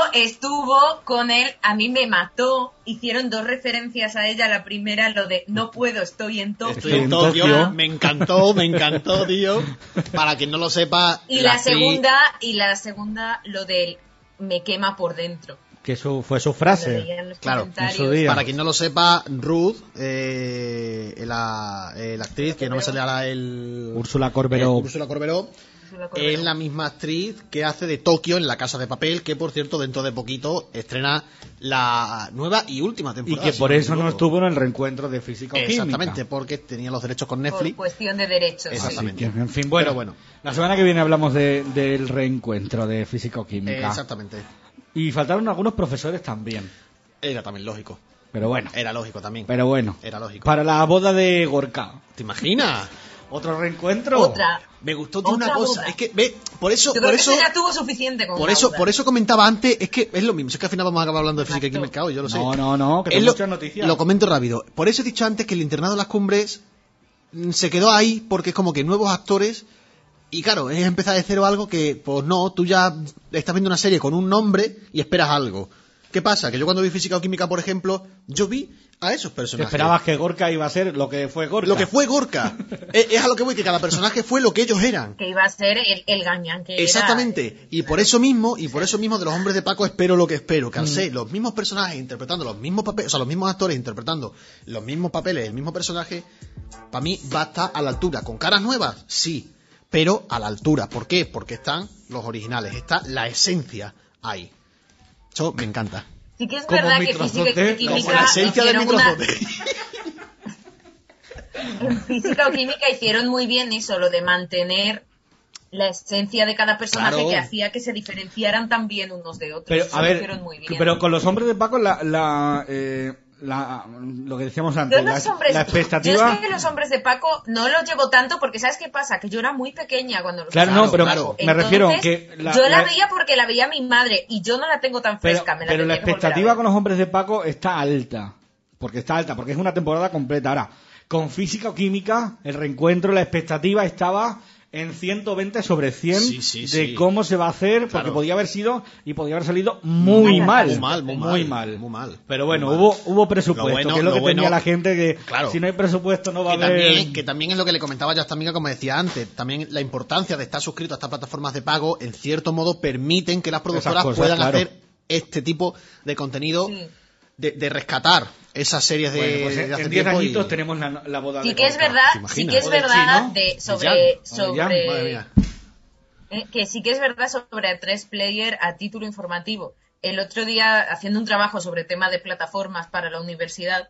Estuvo con él, a mí me mató. Hicieron 2 referencias a ella. La primera, lo de no puedo, estoy en Tokio. Estoy en Tokio, me encantó, tío. Para quien no lo sepa... Y la actriz- segunda, lo del me quema por dentro. Que eso fue su Cuando frase. leía en los Claro, comentarios. en su día. Para quien no lo sepa, Ruth, la actriz, que no me sale ahora el... Úrsula Corberó. Úrsula Corberó. Es la misma actriz que hace de Tokio en La Casa de Papel, que por cierto dentro de poquito estrena la nueva y última Y temporada. que si por me eso no equivoco. estuvo en el reencuentro de física o química. Exactamente, porque tenía los derechos con Por Netflix. cuestión de derechos. Exactamente. Así que, en fin, bueno, Pero bueno. La semana que viene hablamos del reencuentro de física o química. Exactamente. Y faltaron algunos profesores también. Era también lógico. Pero bueno. Era lógico también. Pero bueno. Era lógico. Para la boda de Gorka. ¿Te imaginas? ¿Otro reencuentro? Otra. Me gustó de una Otra cosa. boda. Es que, ve, por eso, Yo por creo que eso, eso ya tuvo suficiente con por una eso, boda. por eso comentaba antes, es que es lo mismo. Es que al final vamos a acabar hablando de física y Exacto. química hoy, yo lo sé. No, que Es tengo lo, muchas noticias. lo comento rápido. Por eso he dicho antes que el internado de las cumbres se quedó ahí porque es como que nuevos actores y claro, es empezar de cero algo que, pues no, tú ya estás viendo una serie con un nombre y esperas algo. ¿Qué pasa? Que yo cuando vi física o química, por ejemplo, yo vi a esos ¿Te personajes. esperabas que Gorka iba a ser lo que fue Gorka? Lo que fue Gorka. Es a lo que voy, que cada personaje fue lo que ellos eran. Que iba a ser el gañán que Exactamente, y por eso mismo de los hombres de Paco espero lo que espero, que al ser los mismos personajes interpretando los mismos papeles, o sea, los mismos actores interpretando los mismos papeles, el mismo personaje, para mí va a estar a la altura. ¿Con caras nuevas? Sí, pero a la altura. ¿Por qué? Porque están los originales, está la esencia ahí. Eso me encanta. Sí que es Como verdad que Mitrozote, física y química Como la esencia del hicieron una... micrófono. En física o química hicieron muy bien eso, lo de mantener la esencia de cada personaje, Claro. que hacía que se diferenciaran también unos de otros. Pero, Eso a lo ver, hicieron muy bien. pero con los hombres de Paco, lo que decíamos antes, Yo los hombres, la yo expectativa... es que los hombres de Paco no los llevo tanto porque ¿sabes qué pasa? Que yo era muy pequeña cuando los Claro, veía. no, pero claro. me refiero que... Yo la veía porque la veía mi madre y yo no la tengo tan Pero, fresca. me la pero la tenía que volver a expectativa ver. con los hombres de Paco está alta. Porque es una temporada completa. Ahora, con física o química, el reencuentro, la expectativa estaba en 120 sobre 100 Sí, de sí. cómo se va a hacer, porque Claro. podía haber sido y podía haber salido muy mal. Muy mal. Pero bueno, Muy mal. hubo presupuesto, Lo bueno- que es lo que lo bueno- tenía la gente, que Claro. si no hay presupuesto no va a Que haber... también es lo que le comentaba ya a esta amiga, como decía antes, también la importancia de estar suscrito a estas plataformas de pago, en cierto modo permiten que las productoras cosas, puedan claro. hacer este tipo de contenido, Sí. de rescatar esas series de, Bueno, pues de hace en 10 tiempo añitos y- tenemos la boda Sí de que es Gorka. verdad, ¿te sí imaginas? que es O del verdad chino, de o sobre de Jan, Madre mía. que sí que es verdad sobre el 3Player a título informativo. El otro día, haciendo un trabajo sobre tema de plataformas para la universidad,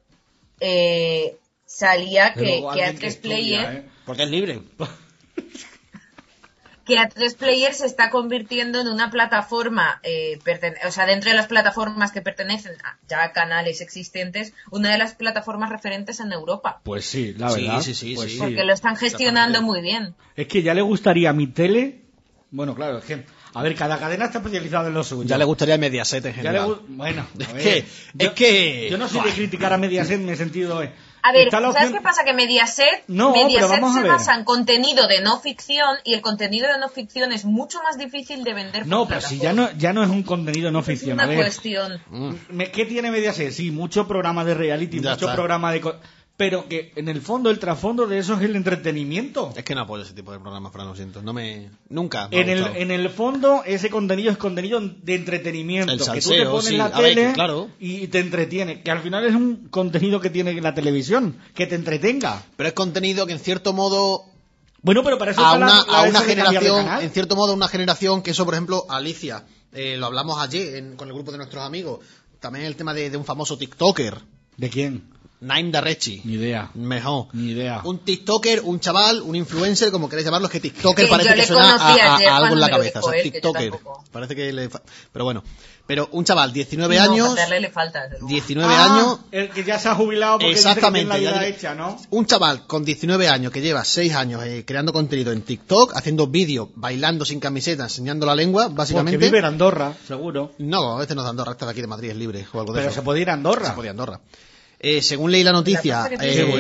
salía Pero que a alguien 3Player estudia, ¿eh? Porque es libre. que A3Player se está convirtiendo en una plataforma, o sea, dentro de las plataformas que pertenecen a ya canales existentes, una de las plataformas referentes en Europa. Pues sí, la verdad. Sí. Porque lo están gestionando muy bien. Es que ya le gustaría a mi tele... Bueno, claro, es que... A ver, cada cadena está especializada en lo suyo. Ya le gustaría Mediaset en general. Bueno, a ver, es que... Yo no soy de criticar a Mediaset en el sentido de... A ver, ¿sabes qué pasa? Que Mediaset se basa en contenido de no ficción y el contenido de no ficción es mucho más difícil de vender. No, pero si ya no es un contenido no ficción. Es una cuestión. ¿Qué tiene Mediaset? Sí, mucho programa de reality, mucho programa de... Pero que en el fondo, el trasfondo de eso es el entretenimiento. Es que no apoyo ese tipo de programas, Fran, lo siento. Nunca. En el fondo, ese contenido es contenido de entretenimiento. El salseo, que tú te pones la tele y te entretiene. Que al final es un contenido que tiene la televisión, que te entretenga. Pero es contenido que en cierto modo... Bueno, pero para eso a una generación, en cierto modo, una generación que eso, por ejemplo, Alicia, lo hablamos ayer con el grupo de nuestros amigos. También el tema de un famoso TikToker. ¿De quién? Naim Darrechi. Ni idea. Mejor. Ni idea. Un TikToker, un chaval, un influencer, como queréis llamarlo, es que TikToker sí, parece que suena a algo en la cabeza. Dijo, o sea, TikToker. Parece que le... Pero bueno. Pero un chaval, 19 años... Le falta, 19 años... El que ya se ha jubilado porque exactamente, dice que tiene la vida hecha, ¿no? Un chaval con 19 años que lleva 6 años creando contenido en TikTok, haciendo vídeos, bailando sin camiseta, enseñando la lengua, básicamente... Porque vive en Andorra, seguro. No, este no es de Andorra, este de aquí de Madrid, es libre o algo de Pero eso. se puede ir a Andorra. Se podía a Andorra. Según leí la noticia...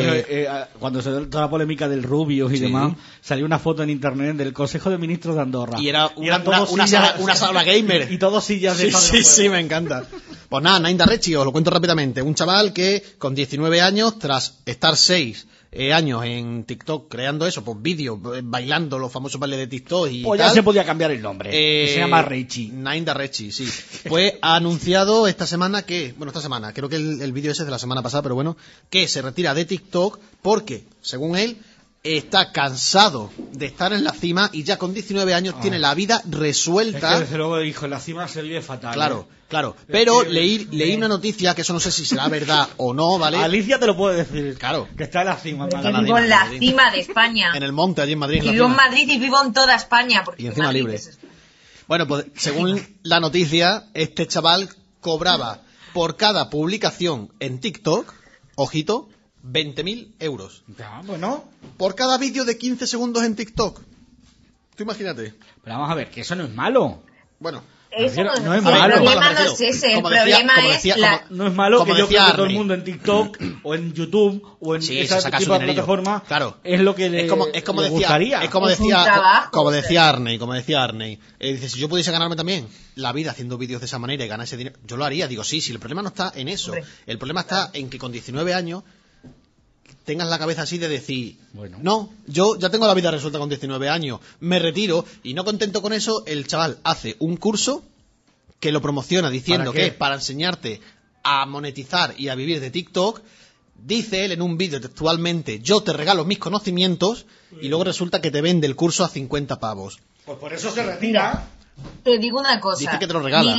cuando se dio toda la polémica del Rubio y demás, salió una foto en internet del Consejo de Ministros de Andorra. Y era una sala gamer. Y todos sillas de Sí, me encanta. Pues nada, Naim Darrechi, os lo cuento rápidamente. Un chaval que con 19 años, tras estar 6 años en TikTok creando eso, pues vídeos, bailando los famosos bailes de TikTok y pues tal. Ya se podía cambiar el nombre. Se llama Rechi. Naim Darrechi, sí. Pues ha anunciado esta semana creo que el vídeo ese es de la semana pasada, pero bueno, que se retira de TikTok porque, según él, está cansado de estar en la cima y ya con 19 años tiene la vida resuelta. Es que desde luego dijo, en la cima se vive fatal. Claro. Pero leí una noticia que eso no sé si será verdad o no, ¿vale? Alicia te lo puede decir. Claro. Que está en la cima. Vivo en la cima de España. En el monte, allí en Madrid. Y vivo en Madrid y vivo en toda España. Porque y encima libre. Bueno, pues según la noticia, este chaval cobraba por cada publicación en TikTok, ojito, 20.000 euros. Ya, bueno. Por cada vídeo de 15 segundos en TikTok. Tú imagínate. Pero vamos a ver, que eso no es malo. Bueno. Eso no es malo. El problema no es ese, el problema es no es malo que yo creo que todo el mundo en TikTok o en YouTube o en esa tipo de plataforma es lo que le gustaría. Es como decía Arney. Dice, si yo pudiese ganarme también la vida haciendo vídeos de esa manera y ganar ese dinero, yo lo haría. Digo, sí, el problema no está en eso. El problema está en que con 19 años tengas la cabeza así de decir, no, yo ya tengo la vida resuelta con 19 años, me retiro, y no contento con eso, el chaval hace un curso que lo promociona diciendo que es para enseñarte a monetizar y a vivir de TikTok. Dice él en un vídeo textualmente, yo te regalo mis conocimientos, y luego resulta que te vende el curso a 50 pavos. Pues por eso se retira. Te digo una cosa, dice que te lo regala.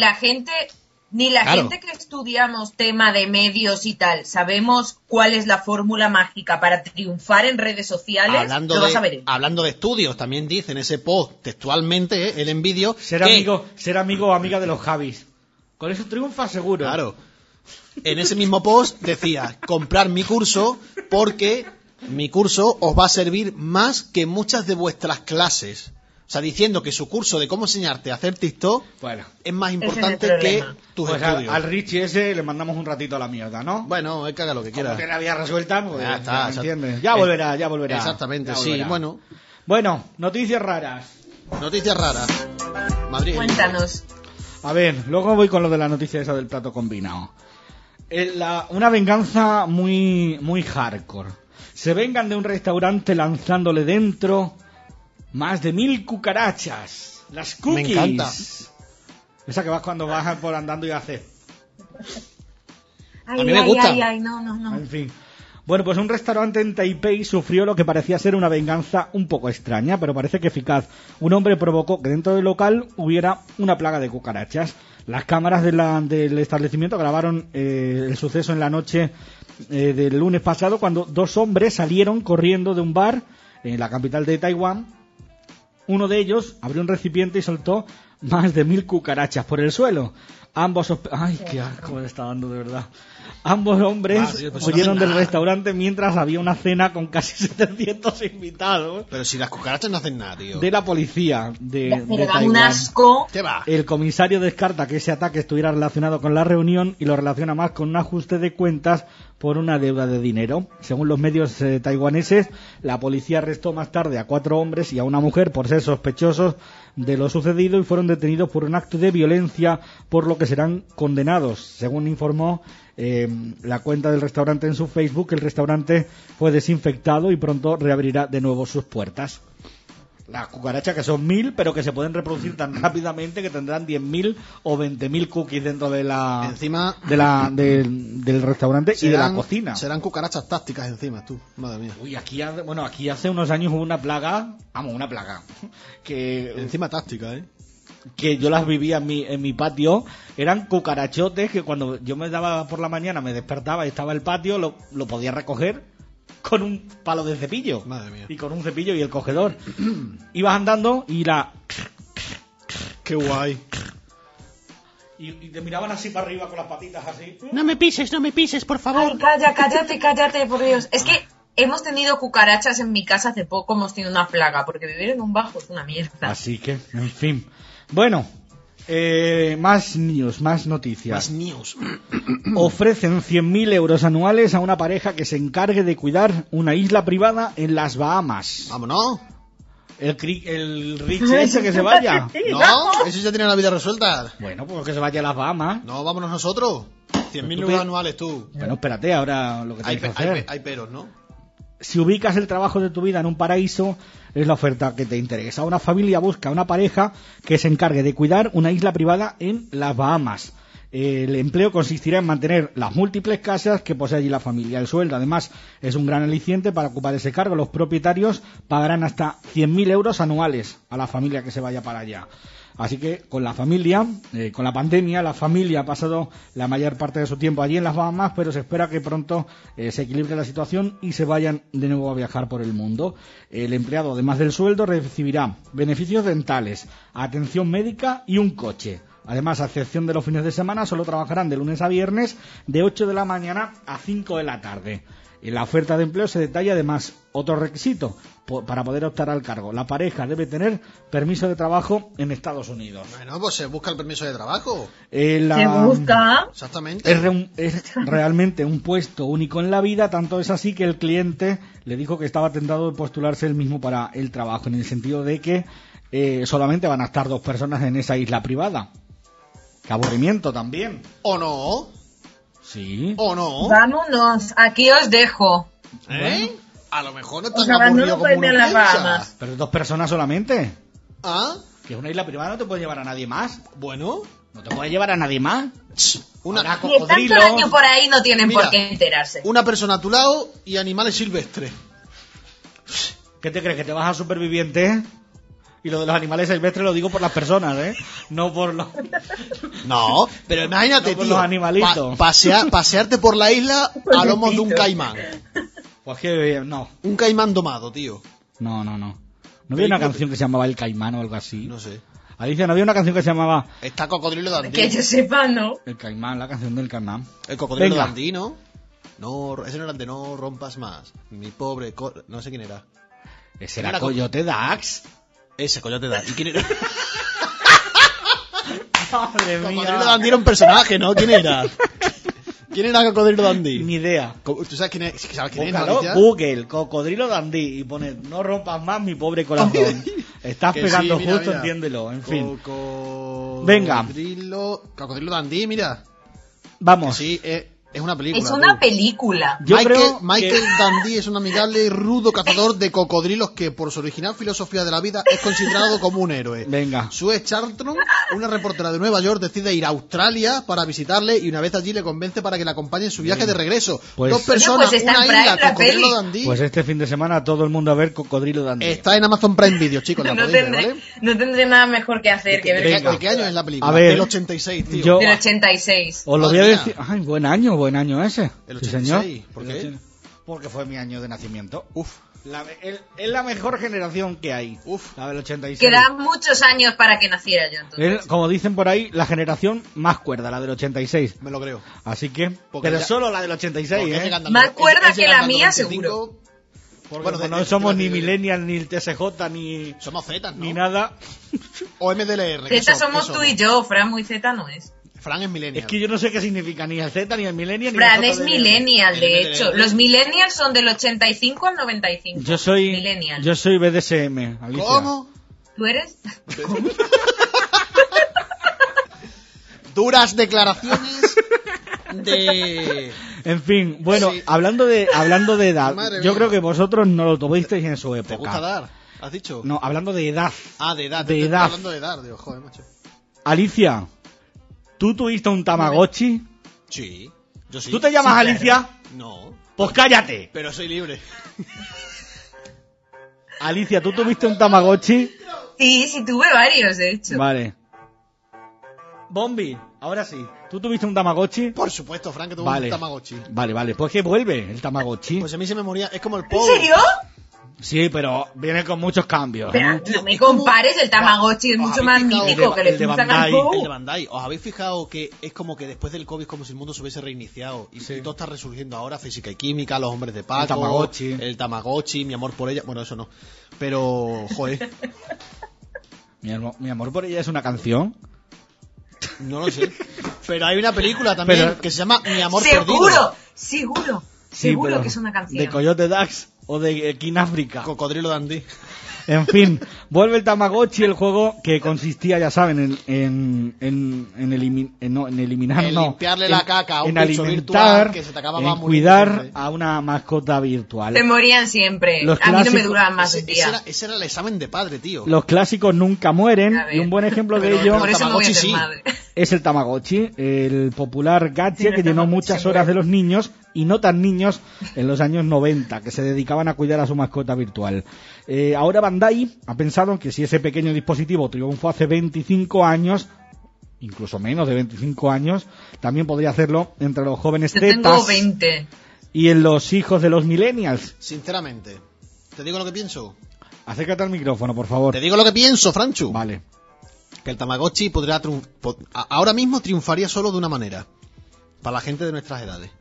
Ni la gente que estudiamos tema de medios y tal, sabemos cuál es la fórmula mágica para triunfar en redes sociales. Hablando de estudios, también dice en ese post textualmente, él en vídeo, ser amigo o amiga de los Javis. Con eso triunfa seguro. Claro. En ese mismo post decía, comprar mi curso porque mi curso os va a servir más que muchas de vuestras clases. O sea, diciendo que su curso de cómo enseñarte a hacer TikTok es más importante que tus estudios. Al Richie ese le mandamos un ratito a la mierda, ¿no? Bueno, él que haga lo que quiera. Como tiene la vida resuelta, pues ya está. ¿entiendes? Ya volverá. Exactamente, sí, bueno. Bueno, noticias raras. Madrid. Cuéntanos. A ver, luego voy con lo de la noticia esa del plato combinado. Una venganza muy hardcore. Se vengan de un restaurante lanzándole dentro más de 1000 cucarachas. Las cookies. Me encanta. Esa que vas cuando vas por andando y haces. A mí me gusta. No. En fin. Bueno, pues un restaurante en Taipei sufrió lo que parecía ser una venganza un poco extraña, pero parece que eficaz. Un hombre provocó que dentro del local hubiera una plaga de cucarachas. Las cámaras del establecimiento grabaron el suceso en la noche del lunes pasado, cuando dos hombres salieron corriendo de un bar en la capital de Taiwán. Uno de ellos abrió un recipiente y soltó más de 1000 cucarachas por el suelo. Ay, qué asco me está dando de verdad. Ambos hombres huyeron del restaurante mientras había una cena con casi 700 invitados. Pero si las cucarachas no hacen nada, tío. De la policía de dan Taiwán. un asco. ¿Qué va? El comisario descarta que ese ataque estuviera relacionado con la reunión y lo relaciona más con un ajuste de cuentas por una deuda de dinero. Según los medios taiwaneses, la policía arrestó más tarde a 4 hombres y a una mujer por ser sospechosos de lo sucedido y fueron detenidos por un acto de violencia, por lo que serán condenados. Según informó la cuenta del restaurante en su Facebook, el restaurante fue desinfectado y pronto reabrirá de nuevo sus puertas. Las cucarachas, que son 1000, pero que se pueden reproducir tan rápidamente que tendrán 10.000 o 20.000 cookies dentro de encima del restaurante y de la cocina. Serán cucarachas tácticas encima, tú, madre mía. Uy, aquí hace unos años hubo una plaga, que encima táctica, que yo las vivía en mi patio. Eran cucarachotes que cuando yo me daba por la mañana, me despertaba y estaba el patio, lo podía recoger con un palo de cepillo. Madre mía. Y con un cepillo y el cogedor. Ibas andando y ¡Qué guay! Y te miraban así para arriba con las patitas así. No me pises, por favor. Ay, cállate, por Dios. Es que hemos tenido cucarachas en mi casa hace poco, hemos tenido una plaga, porque vivir en un bajo es una mierda. Así que, en fin. Bueno, más news, más noticias. Más news. Ofrecen 100.000 euros anuales a una pareja que se encargue de cuidar una isla privada en las Bahamas. Vámonos. El Rich ese que se vaya. No, ese ya tiene la vida resuelta. Bueno, pues que se vaya a las Bahamas. No, vámonos nosotros. 100.000 euros anuales, tú. Bueno, espérate, ahora lo que tienes que hacer. Hay peros, ¿no? Si ubicas el trabajo de tu vida en un paraíso, es la oferta que te interesa. Una familia busca una pareja que se encargue de cuidar una isla privada en las Bahamas. El empleo consistirá en mantener las múltiples casas que posee allí la familia. El sueldo, además, es un gran aliciente para ocupar ese cargo. Los propietarios pagarán hasta 100.000 euros anuales a la familia que se vaya para allá. Así que con la familia, con la pandemia, la familia ha pasado la mayor parte de su tiempo allí en las Bahamas, pero se espera que pronto se equilibre la situación y se vayan de nuevo a viajar por el mundo. El empleado, además del sueldo, recibirá beneficios dentales, atención médica y un coche. Además, a excepción de los fines de semana, solo trabajarán de lunes a viernes de 8 de la mañana a 5 de la tarde. En la oferta de empleo se detalla además otro requisito para poder optar al cargo. La pareja debe tener permiso de trabajo en Estados Unidos. Bueno, pues se busca el permiso de trabajo. ¿Se busca? Exactamente. Es realmente un puesto único en la vida, tanto es así que el cliente le dijo que estaba tentado de postularse él mismo para el trabajo, en el sentido de que solamente van a estar 2 personas en esa isla privada. ¡Qué aburrimiento también! ¿O no? Sí. ¿O no? Vámonos, aquí os dejo. Bueno, a lo mejor no es Os tan aburrido como uno abandono para irme a las piensa. Bahamas. Pero 2 personas solamente. ¿Ah? Que es una isla privada, no te puedes llevar a nadie más. Bueno. No te puedes llevar a nadie más. Una, Si están todo el año por ahí, no tienen Mira, por qué enterarse. una persona a tu lado y animales silvestres. ¿Qué te crees? ¿Que te vas a Superviviente? Y lo de los animales silvestres lo digo por las personas, ¿eh? No por los... No, pero imagínate, No por tío. los animalitos. Pasearte por la isla a lomos de un caimán. Pues que no. Un caimán domado, tío. No. ¿No había una canción que se llamaba El Caimán o algo así? No sé. Alicia, ¿no había una canción que se llamaba Está Cocodrilo Dandí. Que yo sepa, ¿no? El Caimán, la canción del Caimán? El Cocodrilo Venga. Dandí, ¿no? No, ese no era el de No rompas más. Mi pobre... no sé quién era. Ese Era era Coyote Dax. Ese, Coyote Dandí. ¿Y quién era? Madre Cocodrilo Dandí era un personaje, ¿no? ¿Quién era? ¿Quién era Cocodrilo Dandí? Ni idea. ¿Tú sabes quién es? ¿Sabes quién es, Búscalo, Alicia? Google, Cocodrilo Dandí y pone no rompas más mi pobre corazón. Estás Que pegando sí, mira, justo, mira. entiéndelo, en fin. Venga. Venga. Cocodrilo Dandí, mira. Vamos. Que sí, es una película. Es una tú. película. Yo creo Michael que- Dundee es un amigable y rudo cazador de cocodrilos que, por su original filosofía de la vida, es considerado como un héroe. Venga. Sue Charlton, una reportera de Nueva York, decide ir a Australia para visitarle y una vez allí le convence para que le acompañe en su viaje de regreso. Pues- 2 personas, Oye, pues está una en Prime isla, la Cocodrilo peli. Dundee. Pues este fin de semana todo el mundo a ver Cocodrilo Dandí. Está en Amazon Prime Video, chicos, la No podéis ver, tendré, ¿vale? no tendré nada mejor que hacer que ver Venga. ¿De qué año es la película? A ver, Del 86, tío. yo- del 86. Os lo Madre voy a mía. decir. Ay, buen año ese. El Sí, 86, señor. ¿por qué? Porque fue mi año de nacimiento. Uf. Es la mejor generación que hay. Uf. La del 86. Quedan muchos años para que naciera yo, entonces. Como dicen por ahí, la generación más cuerda, la del 86. Me lo creo. Así que... Porque pero ya- solo la del 86, Porque es ¿eh? llegando al- Más cuerda es que la llegando al mía, 95. seguro. Porque Bueno, no de- somos de- ni de- millennial, ni el TSJ, ni Somos Z, ¿no? ni nada. O MDLR. ¿qué Z somos? somos tú y yo, Fran muy Z no es. Fran es millennial. Es que yo no sé qué significa ni el Z, ni el millennial, ni Fran el es JDR. millennial, de El hecho. MDLR. Los millennials son del 85 al 95. Yo soy millennial. BDSM, Alicia. ¿Cómo? ¿Tú eres? Duras declaraciones de... En fin, bueno, Sí. hablando de edad, Madre yo mía. creo que vosotros no lo tuvisteis en su ¿Te época. gusta dar? ¿Has dicho? No, hablando de edad. Ah, de edad. De Te estoy edad. hablando de dar, digo, joder, macho. Alicia, ¿tú tuviste un Tamagotchi? Sí. Yo sí. ¿Tú te llamas Sí, claro. Alicia? No. Pues cállate. Pero soy libre. Alicia, ¿tú tuviste un Tamagotchi? Sí, tuve varios, de hecho. Vale. Bombi, ahora sí. ¿Tú tuviste un Tamagotchi? Por supuesto, Frank, que tuvo Vale. un Tamagotchi. Vale. Pues que vuelve el Tamagotchi. Pues a mí se me moría. Es como el ¿En Pou. serio? Sí, pero viene con muchos cambios. Pero ¿eh? no me compares, el Tamagotchi es ¿Os mucho habéis más fijado mítico que el le de sacan Bandai, al El de Bandai. ¿Os habéis fijado que es como que después del COVID es como si el mundo se hubiese reiniciado y, Sí. y todo está resurgiendo ahora? Física y química, los hombres de Paco, El el Tamagotchi, mi amor por ella. Bueno, eso no. Pero, joder, Mi amor por ella es una canción. no lo sé. Pero hay una película también Pero- que se llama Mi amor perdido. Seguro Sí, pero que es una canción. ¿De Coyote Dax o de King África? Cocodrilo Dandy. En fin, vuelve el Tamagotchi, el juego que consistía, ya saben, en eliminar, En no, limpiarle la caca a un en bicho alimentar, virtual que se te acababa en muriendo cuidar siempre. a una mascota virtual. Se morían siempre. Los A mí no me clásicos- duraban más de un día. Ese era el examen de padre, tío. Los clásicos nunca mueren A ver. y un buen ejemplo de Pero- ello Por eso me voy a Tamagotchi hacer sí. madre. es el Tamagotchi, el popular gadget Sí, el que llenó Tamagotchi muchas se horas de muere. los niños y no tan niños en los años 90, que se dedicaban a cuidar a su mascota virtual. Ahora Bandai ha pensado que si ese pequeño dispositivo triunfó hace 25 años, incluso menos de 25 años, también podría hacerlo entre los jóvenes Yo tengo tetas 20. y en los hijos de los millennials. Sinceramente, ¿te digo lo que pienso? Acércate al micrófono, por favor. Te digo lo que pienso, Franchu. Vale. Que el Tamagotchi podría ahora mismo triunfaría solo de una manera. Para la gente de nuestras edades.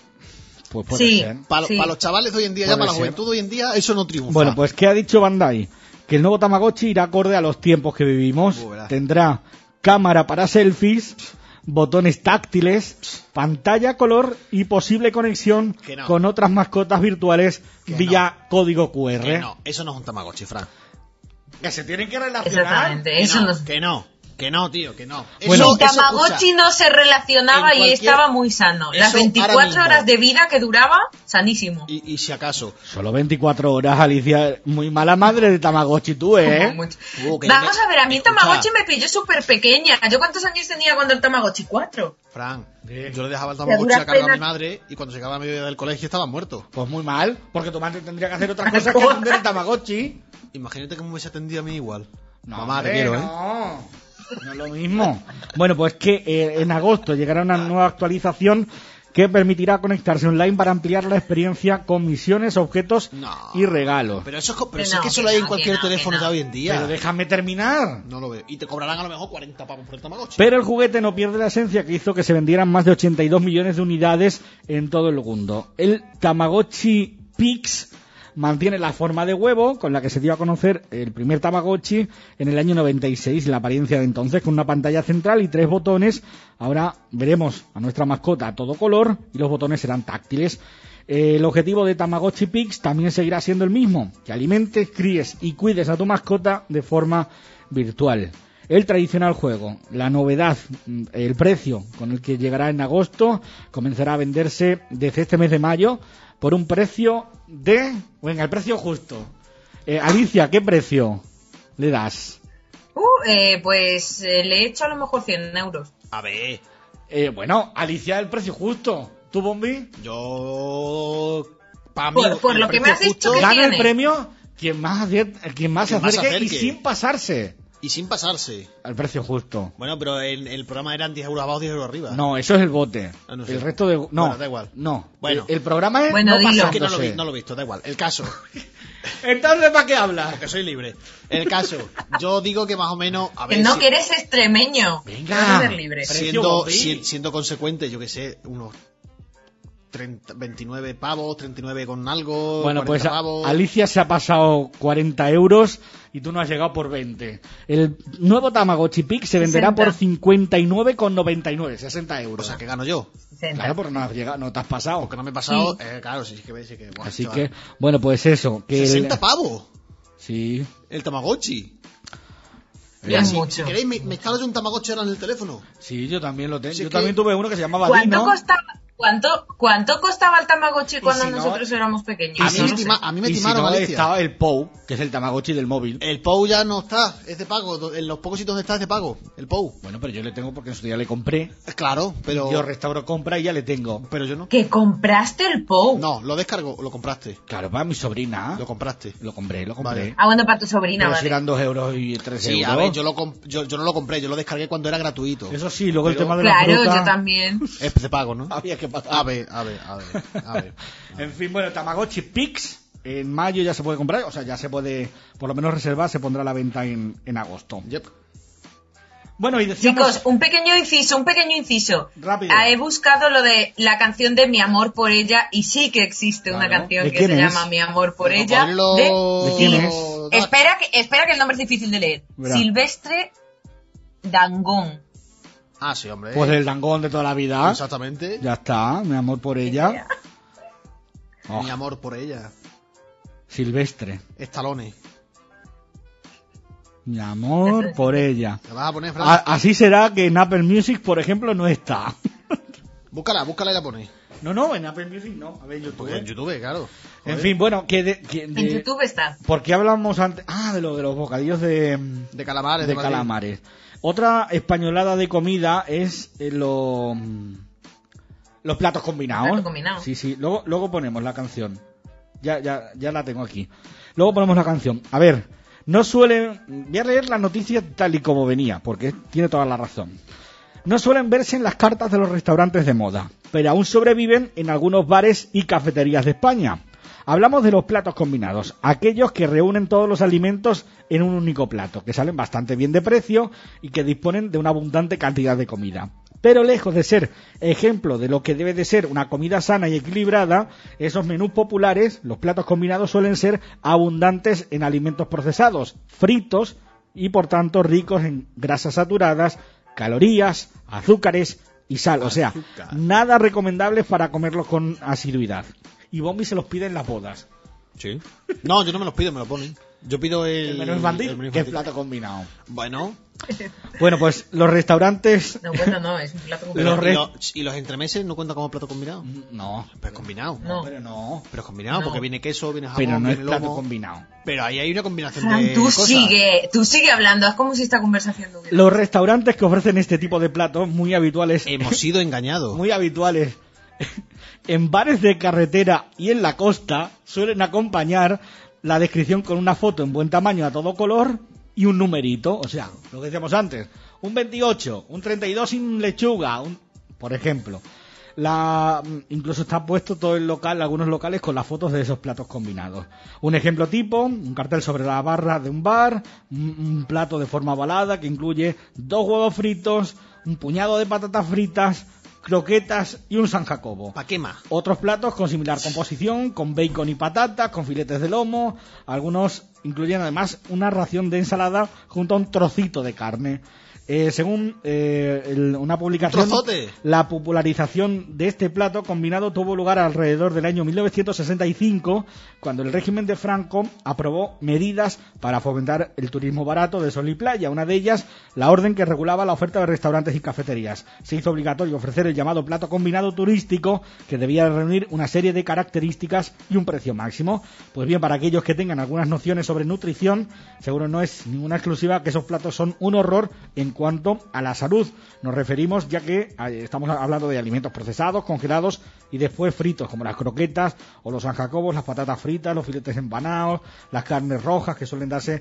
Pues puede Sí. ser. Para Sí. los chavales de hoy en día, ya Puede para la ser. juventud de hoy en día, eso no triunfa. Bueno, pues ¿qué ha dicho Bandai? Que el nuevo Tamagotchi irá acorde a los tiempos que vivimos. Verás. Tendrá cámara para selfies, botones táctiles, pantalla color y posible conexión Que no. con otras mascotas virtuales Que vía código QR. Que no, eso no es un Tamagotchi, Fran. Que se tienen que relacionar. Exactamente. Eso no. Que no, tío, que no. Bueno, Mi Tamagotchi no se relacionaba en y cualquier- estaba muy sano. Las Eso 24 ahora mismo. horas de vida que duraba, sanísimo. Y si acaso. Solo 24 horas, Alicia. Muy mala madre de Tamagotchi tú, ¿eh? Mucho. Que Vamos a ver, a mí el escucha, Tamagotchi me pilló súper pequeña. ¿Yo cuántos años tenía cuando el Tamagotchi? 4. Fran, yo le dejaba el a Tamagotchi duras a cargo a mi penas- madre y cuando se acababa mediodía del colegio estaba muerto. Pues muy mal, porque tu madre tendría que hacer otras cosas que atender el Tamagotchi. Imagínate cómo me hubiese atendido a mí igual. No, Mamá, hombre, te quiero, ¿eh? No es lo mismo. Bueno, pues que en agosto llegará una nueva actualización que permitirá conectarse online para ampliar la experiencia con misiones, objetos No. y regalos. Pero eso es, pero Que si es no, que eso que lo hay en no, cualquier que no, teléfono que de no. hoy en día. Pero déjame terminar. No lo veo. Y te cobrarán a lo mejor 40 pavos por el Tamagotchi. Pero el juguete no pierde la esencia que hizo que se vendieran más de 82 millones de unidades en todo el mundo. El Tamagotchi Pix mantiene la forma de huevo con la que se dio a conocer el primer Tamagotchi en el año 96, la apariencia de entonces, con una pantalla central y 3 botones. Ahora veremos a nuestra mascota a todo color y los botones serán táctiles. El objetivo de Tamagotchi Pix también seguirá siendo el mismo, que alimentes, críes y cuides a tu mascota de forma virtual. El tradicional juego, la novedad, el precio con el que llegará en agosto, comenzará a venderse desde este mes de mayo por un precio de... Venga, el precio justo. Alicia, ¿qué precio le das? Pues le he hecho a lo mejor 100 euros. A ver, Bueno, Alicia, el precio justo. ¿Tú, Bombi? yo... Para mí, Por el lo que me precio has dicho justo- que- Gana el tiene? premio quien más se más acerque y acerque. sin pasarse Y sin pasarse. al precio justo. Bueno, pero el programa eran 10 euros abajo, 10 euros arriba. No, eso es el bote. Ah, no sé. El resto de... No, Bueno, da igual. No. Bueno. El programa es Bueno, no dilo. Es que pasándose. no lo he visto, da igual. El caso. Entonces, ¿para qué hablas? Porque soy libre. El caso, yo digo que más o menos... A ver, Que no, que eres extremeño. Venga. No vas a ser libre. Siendo consecuente, yo que sé, unos 29 pavos, 39 con algo. Bueno, pues pavos. Alicia se ha pasado 40 euros y tú no has llegado por 20. El nuevo Tamagotchi Pix se venderá 60. por 59,99, 60 euros. O sea, que gano yo. Claro, porque no has llegado, no te has pasado. Porque no me he pasado, Sí. claro, sí que veis que... Bueno, Así chaval. que, bueno, pues eso. Que 60 pavos. Sí. El Tamagotchi. Es Si mucho. queréis, me instalo yo un Tamagotchi ahora en el teléfono. Sí, yo también lo tengo. Sí, Yo que- también tuve uno que se llamaba ¿Cuánto Dino. costaba? ¿Cuánto costaba el Tamagotchi cuando si no- nosotros éramos pequeños? A mí No me lo sé. Y si timaron, no, Alicia. estaba el POU, que es el Tamagotchi del móvil. El POU ya no está, es de pago. En los pocos sitios donde está es de pago. El POU. Bueno, pero yo le tengo porque en su día le compré. Claro, pero... Yo restauro compra y ya le tengo. Pero yo no. Que compraste el POU. No, lo descargo, lo compraste. Claro, para mi sobrina. Lo compraste. Lo compré. Vale. Ah, bueno, para tu sobrina, Pero si vale. eran 2 euros y 3 Sí, euros. a ver, yo no lo compré, yo lo descargué cuando era gratuito. Eso sí, luego el Pero- tema de la Claro, fruta... yo también. Es de pago, ¿no? Había que pagar. A ver. En fin, bueno, Tamagotchi Pix en mayo ya se puede comprar, o sea, ya se puede por lo menos reservar, se pondrá a la venta en agosto. Yep. Bueno, y decíamos... Chicos, un pequeño inciso. Rápido. He buscado lo de la canción de Mi amor por ella y sí que existe una Claro. canción ¿De que quién se es? llama Mi amor por Pero ella. ponlo- ¿De quién es? Espera que el nombre es difícil de leer. Verá. Silvestre Dangond. Ah, sí, hombre. Pues el dangón de toda la vida. Exactamente. Ya está, mi amor por ella. Oh, Mi amor por ella. Silvestre. Estalones. Mi amor por ella. ¿Te vas a poner, Fran? Así será que en Apple Music, por ejemplo, no está. Búscala y la pones. No, en Apple Music no. A ver, en YouTube. Porque en YouTube, claro. En Joder. fin, bueno, En YouTube está. ¿por qué hablamos antes? Ah, de los bocadillos de De calamares. de Madrid. calamares. Otra españolada de comida es los platos combinados. Plato combinado. Sí. Luego ponemos la canción. Ya la tengo aquí. Luego ponemos la canción. A ver, no suelen... Voy a leer las noticias tal y como venía, porque tiene toda la razón. No suelen verse en las cartas de los restaurantes de moda, pero aún sobreviven en algunos bares y cafeterías de España. Hablamos de los platos combinados, aquellos que reúnen todos los alimentos en un único plato, que salen bastante bien de precio y que disponen de una abundante cantidad de comida. Pero lejos de ser ejemplo de lo que debe de ser una comida sana y equilibrada, esos menús populares, los platos combinados, suelen ser abundantes en alimentos procesados, fritos y por tanto ricos en grasas saturadas, calorías, azúcares y sal. O sea, Azúcar. nada recomendable para comerlos con asiduidad. Y Bombi se los pide en las bodas. Sí. No, yo no me los pido, me lo ponen. Yo pido El menú infantil, el menú que es infantil. plato combinado. Bueno. Bueno, pues los restaurantes... No, bueno, no, es un plato Los combinado. re- ¿Y los entremeses no cuentan como plato combinado? No, Pues combinado. No. pero no. Pero es combinado, No. porque viene queso, viene jamón, Pero no es viene plato lomo. combinado. Pero ahí hay una combinación Fran, de tú cosas. sigue hablando, es como si esta conversación no hubiera... Los restaurantes que ofrecen este tipo de platos muy habituales... Hemos sido engañados. muy habituales en bares de carretera y en la costa suelen acompañar la descripción con una foto en buen tamaño a todo color y un numerito, o sea, lo que decíamos antes, un 28, un 32 sin lechuga, por ejemplo. Incluso está puesto todo el local, algunos locales con las fotos de esos platos combinados. Un ejemplo tipo, un cartel sobre la barra de un bar, un plato de forma ovalada que incluye 2 huevos fritos, un puñado de patatas fritas, croquetas y un San Jacobo. ¿Para qué más? Otros platos con similar composición, con bacon y patatas, con filetes de lomo. Algunos incluyen además una ración de ensalada junto a un trocito de carne. Según una publicación, ¿Un trozote? la popularización de este plato combinado tuvo lugar alrededor del año 1965, cuando el régimen de Franco aprobó medidas para fomentar el turismo barato de sol y playa. Una de ellas, la orden que regulaba la oferta de restaurantes y cafeterías. Se hizo obligatorio ofrecer el llamado plato combinado turístico, que debía reunir una serie de características y un precio máximo. Pues bien, para aquellos que tengan algunas nociones sobre nutrición, seguro no es ninguna exclusiva que esos platos son un horror en cuanto a la salud. Nos referimos, ya que estamos hablando de alimentos procesados, congelados y después fritos, como las croquetas o los San Jacobos, las patatas fritas, los filetes empanados, las carnes rojas que suelen darse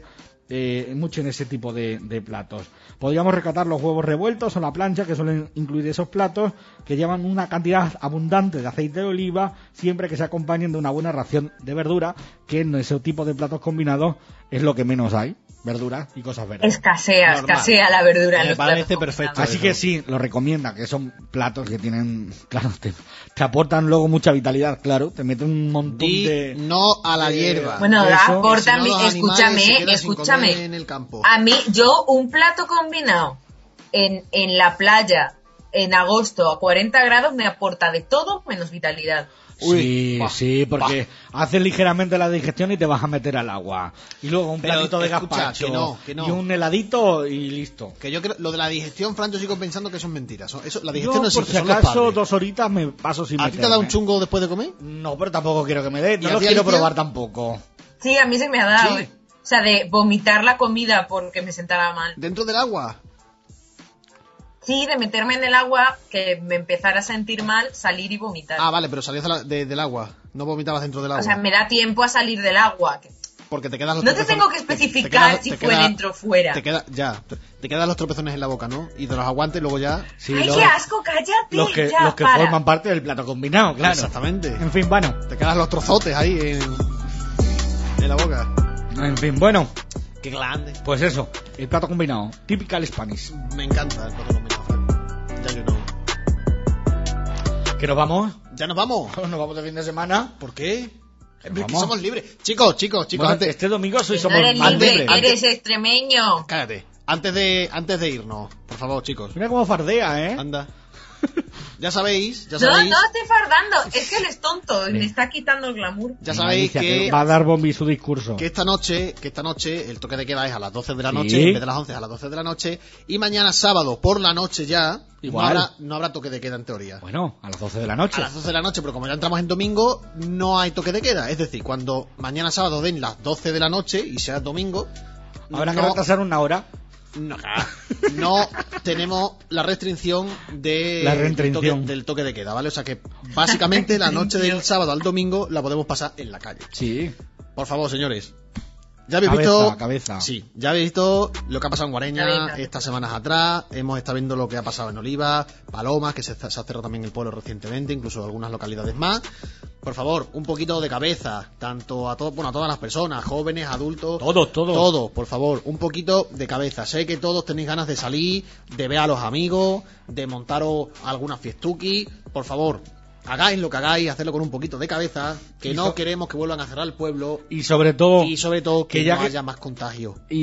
mucho en ese tipo de platos. Podríamos rescatar los huevos revueltos o la plancha, que suelen incluir esos platos, que llevan una cantidad abundante de aceite de oliva, siempre que se acompañen de una buena ración de verdura, que en ese tipo de platos combinados es lo que menos hay. Verduras y cosas verdes. Escasea la verdura en los parece platos perfecto. combinados. Así que sí, lo recomienda, que son platos que tienen, claro, te aportan luego mucha vitalidad, claro, te meten un montón de... no a la hierba. Bueno, Eso, aportan, si no, los animales se quedan sin escúchame. comer en el campo. A mí, yo un plato combinado en la playa en agosto a 40 grados me aporta de todo menos vitalidad. Sí, porque haces ligeramente la digestión y te vas a meter al agua. Y luego un Pero, platito de escucha, gazpacho que no. y un heladito y listo. Que yo creo, lo de la digestión, Fran, yo sigo pensando que son mentiras. Eso, la Yo, digestión no por existe, si son los acaso, padres. 2 horitas me paso sin ¿A ti te da meterme. un chungo después de comer? No, pero tampoco quiero que me dé. ¿Y No a lo ti, quiero Alicia? probar tampoco. Sí, a mí se me ha dado. Sí. O sea, de vomitar la comida porque me sentaba mal. ¿Dentro del agua? Sí, de meterme en el agua, que me empezara a sentir mal, salir y vomitar. Ah, vale, pero salías del agua. No vomitabas dentro del agua. O sea, me da tiempo a salir del agua. Porque te quedan los No te tropezones- tengo que especificar si fue dentro o fuera. Te quedan los tropezones en la boca, ¿no? Y te los aguantes luego ya. Sí, ¡Ay, qué asco! ¡Cállate! los que para. forman parte del plato combinado, claro. Exactamente. En fin, bueno. Te quedan los trozotes ahí en la boca. En fin, bueno. Qué grande. Pues eso, el plato combinado. Typical Spanish. Me encanta el plato combinado, Fran. Ya yo no. ¿Que nos vamos? ¿Ya nos vamos? Nos vamos de fin de semana. ¿Por qué? Es que Vamos. somos libres. Chicos, Bueno, antes... este domingo Que no somos eres más libre, libres. eres extremeño. Cállate. Antes de irnos, por favor, chicos. Mira cómo fardea, ¿eh? Anda. Ya sabéis. No estoy fardando. Es que él es tonto y me está quitando el glamour. Ya sabéis Alicia, que va a dar bombi su discurso. que esta noche el toque de queda es a las 12 de la Sí. noche, en vez de las 11 a las 12 de la noche, y mañana sábado por la noche ya Igual. no habrá toque de queda en teoría. Bueno, a las 12 de la noche. A las 12 de la noche, pero como ya entramos en domingo, no hay toque de queda. Es decir, cuando mañana sábado den las 12 de la noche y sea domingo, Habrá que no- retrasar una hora. no tenemos la restricción del toque de queda, ¿vale? O sea que básicamente la noche del sábado al domingo la podemos pasar en la calle. Sí. Por favor, señores. Ya habéis visto. Cabeza. Sí, ya habéis visto lo que ha pasado en Guareña Cabeza. estas semanas atrás. Hemos estado viendo lo que ha pasado en Oliva, Palomas, que se ha cerrado también el pueblo recientemente, incluso algunas localidades más. Por favor, un poquito de cabeza, tanto a todas las personas, jóvenes, adultos. Todos. Todos, por favor, un poquito de cabeza. Sé que todos tenéis ganas de salir, de ver a los amigos, de montaros alguna fiestuki. Por favor, hagáis lo que hagáis, hacerlo con un poquito de cabeza, que no queremos que vuelvan a cerrar el pueblo. Y sobre todo, Que ya no que- haya más contagios. que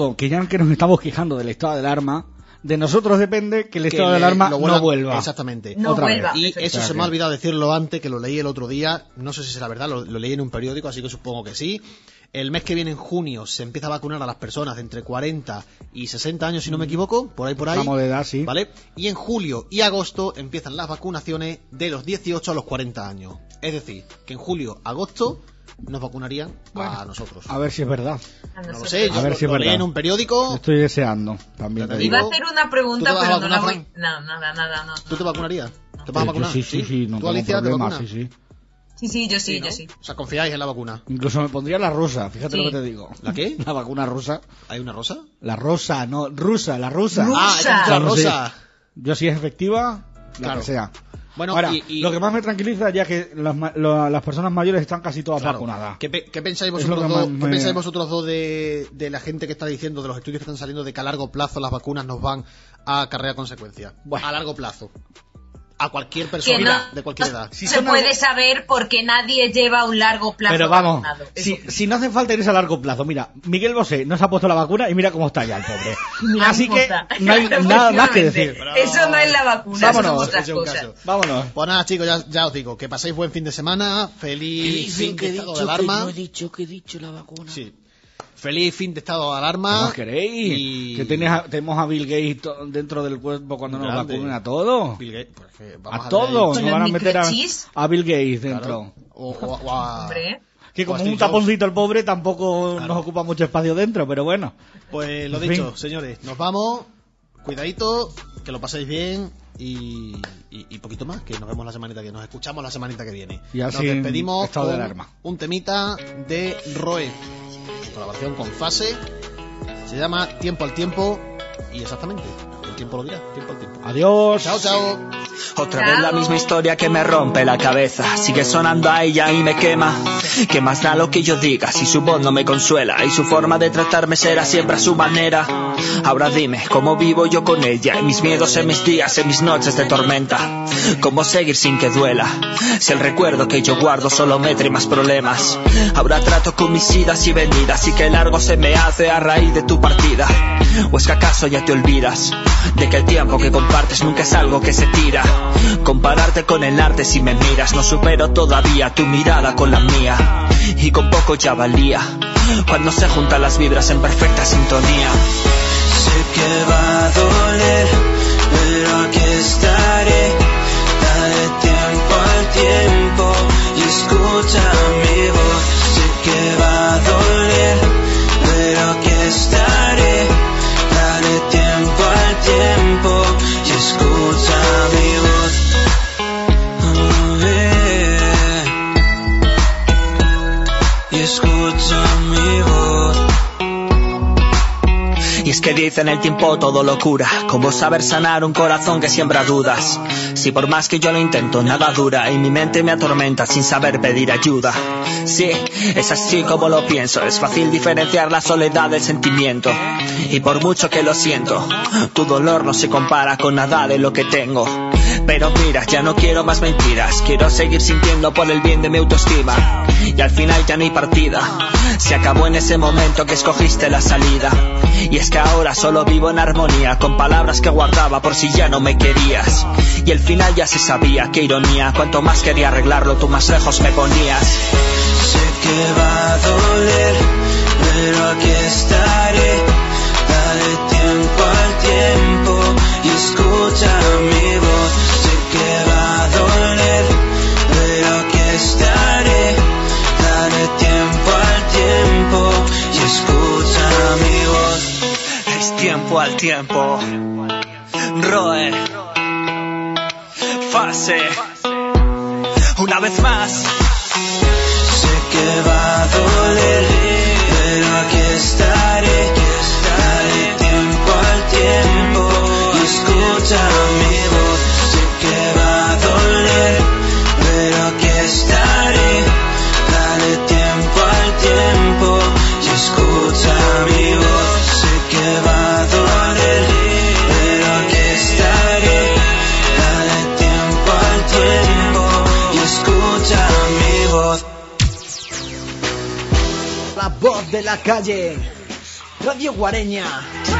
ya que nos estamos quejando del estado de alarma, de nosotros depende que el estado de alarma lo no vuelva. Exactamente. No Otra vuelva. vez. Y Eso eso es. se me ha olvidado decirlo antes, que lo leí el otro día. No sé si será verdad, lo leí en un periódico, así que supongo que sí. El mes que viene, en junio, se empieza a vacunar a las personas de entre 40 y 60 años, si no me equivoco, por ahí. Estamos de edad, sí. ¿Vale? Y en julio y agosto empiezan las vacunaciones de los 18 a los 40 años. Es decir, que en julio, agosto, nos vacunarían a nosotros. A ver si es verdad. No lo sé, A yo ver si es lo leí verdad. en un periódico. Estoy deseando también. Ya te te Iba digo. a hacer una pregunta, ¿Tú te vas a pero no la vacunar, voy. Fran? No, nada, no. ¿Tú te vacunarías? ¿Te vas a vacunar? Sí, no ¿Tú, tengo Alicia, te problema, vacunas? sí. Sí, yo sí, ¿no? yo sí. O sea, confiáis en la vacuna. Incluso me pondría la rosa, fíjate Sí. lo que te digo. ¿La qué? La vacuna rusa. ¿Hay una rosa? La rosa, no, rusa, la rusa. Rusa. Ah, esa es la No sé. rosa. Yo si es efectiva, la Claro. que sea. Bueno, Ahora, y- lo que más me tranquiliza ya que las personas mayores están casi todas Claro. vacunadas. ¿Qué pensáis Es lo vosotros que dos? más ¿Qué me- pensáis vosotros dos de la gente que está diciendo, de los estudios que están saliendo, de que a largo plazo las vacunas nos van a acarrear consecuencias? Bueno. A largo plazo. A cualquier Que persona no, de cualquier edad. Si se son puede algo- saber porque nadie lleva un largo plazo Pero vamos, vacunado. Eso. si no hace falta irse a largo plazo, mira, Miguel Bosé no se ha puesto la vacuna y mira cómo está ya el pobre. Mira Así cómo que está. no hay nada más que decir. Efectivamente. Eso no es la vacuna, Vámonos, eso son otras ese es un cosas. caso. Vámonos. Pues nada, chicos, ya os digo, que paséis buen fin de semana, feliz fin de estado de alarma. que he dicho la vacuna. Sí. Feliz fin de estado de ¿Qué alarma. más queréis? Y- Que tenemos a Bill Gates dentro del cuerpo cuando nos Grande. vacunen a todos. Bill Gates, pues que vamos A ver todos. ahí, Nos ¿Con van a los meter microchips? a Bill Gates claro. dentro. O a... Hombre, Que o como a un Steve taponcito el pobre tampoco Claro. nos ocupa mucho espacio dentro, pero bueno. Pues lo En dicho, fin. señores, nos vamos. Cuidadito, que lo paséis bien y poquito más, que nos vemos la semanita que nos escuchamos la semanita que viene. Y así nos despedimos estado de con alarma. un temita de Roe, en colaboración con Fase, Se llama Tiempo al Tiempo y exactamente, el tiempo lo dirá, tiempo al tiempo. Adiós. Chao, chao. Otra vez la misma historia que me rompe la cabeza. Sigue sonando a ella y me quema. ¿Qué más da lo que yo diga si su voz no me consuela? Y su forma de tratarme será siempre a su manera. Ahora dime, ¿cómo vivo yo con ella? En mis miedos, en mis días, en mis noches de tormenta. ¿Cómo seguir sin que duela? Si el recuerdo que yo guardo solo me trae más problemas. Ahora trato con mis idas y venidas. Y qué largo se me hace a raíz de tu partida. ¿O es que acaso ya te olvidas de que el tiempo que compartes nunca es algo que se tira? Compararte con el arte si me miras, no supero todavía tu mirada con la mía. Y con poco ya valía cuando se juntan las vibras en perfecta sintonía. Sé que va a doler, pero aquí estaré. Dale tiempo al tiempo y escucha mi voz. Sé que va a doler, pero aquí estaré. Dale tiempo al tiempo y escucha mi voz. Y escucha mi voz. Y es que dicen el tiempo todo lo cura. ¿Cómo saber sanar un corazón que siembra dudas? Si por más que yo lo intento nada dura y mi mente me atormenta sin saber pedir ayuda. Sí, es así como lo pienso. Es fácil diferenciar la soledad del sentimiento. Y por mucho que lo siento, tu dolor no se compara con nada de lo que tengo. Pero mira, ya no quiero más mentiras. Quiero seguir sintiendo por el bien de mi autoestima. Y al final ya no hay partida. Se acabó en ese momento que escogiste la salida. Y es que ahora solo vivo en armonía con palabras que guardaba por si ya no me querías. Y el final ya se sabía, qué ironía. Cuanto más quería arreglarlo, tú más lejos me ponías. Sé que va a doler, pero aquí estaré. Dale tiempo al tiempo y escucha mi voz. Sé que va a doler, pero aquí estaré. Dale tiempo al tiempo y escucha mi voz. Es tiempo al tiempo. Roe. Fase. Una vez más. Sé que va a doler, pero aquí estaré. Dale tiempo al tiempo y escucha mi voz. Sé que va a doler, pero aquí estaré. Dale tiempo al tiempo y escucha mi voz. Sé que va a doler, pero aquí estaré. Dale tiempo al tiempo y escucha mi voz. La voz de la calle, Radio Guareña.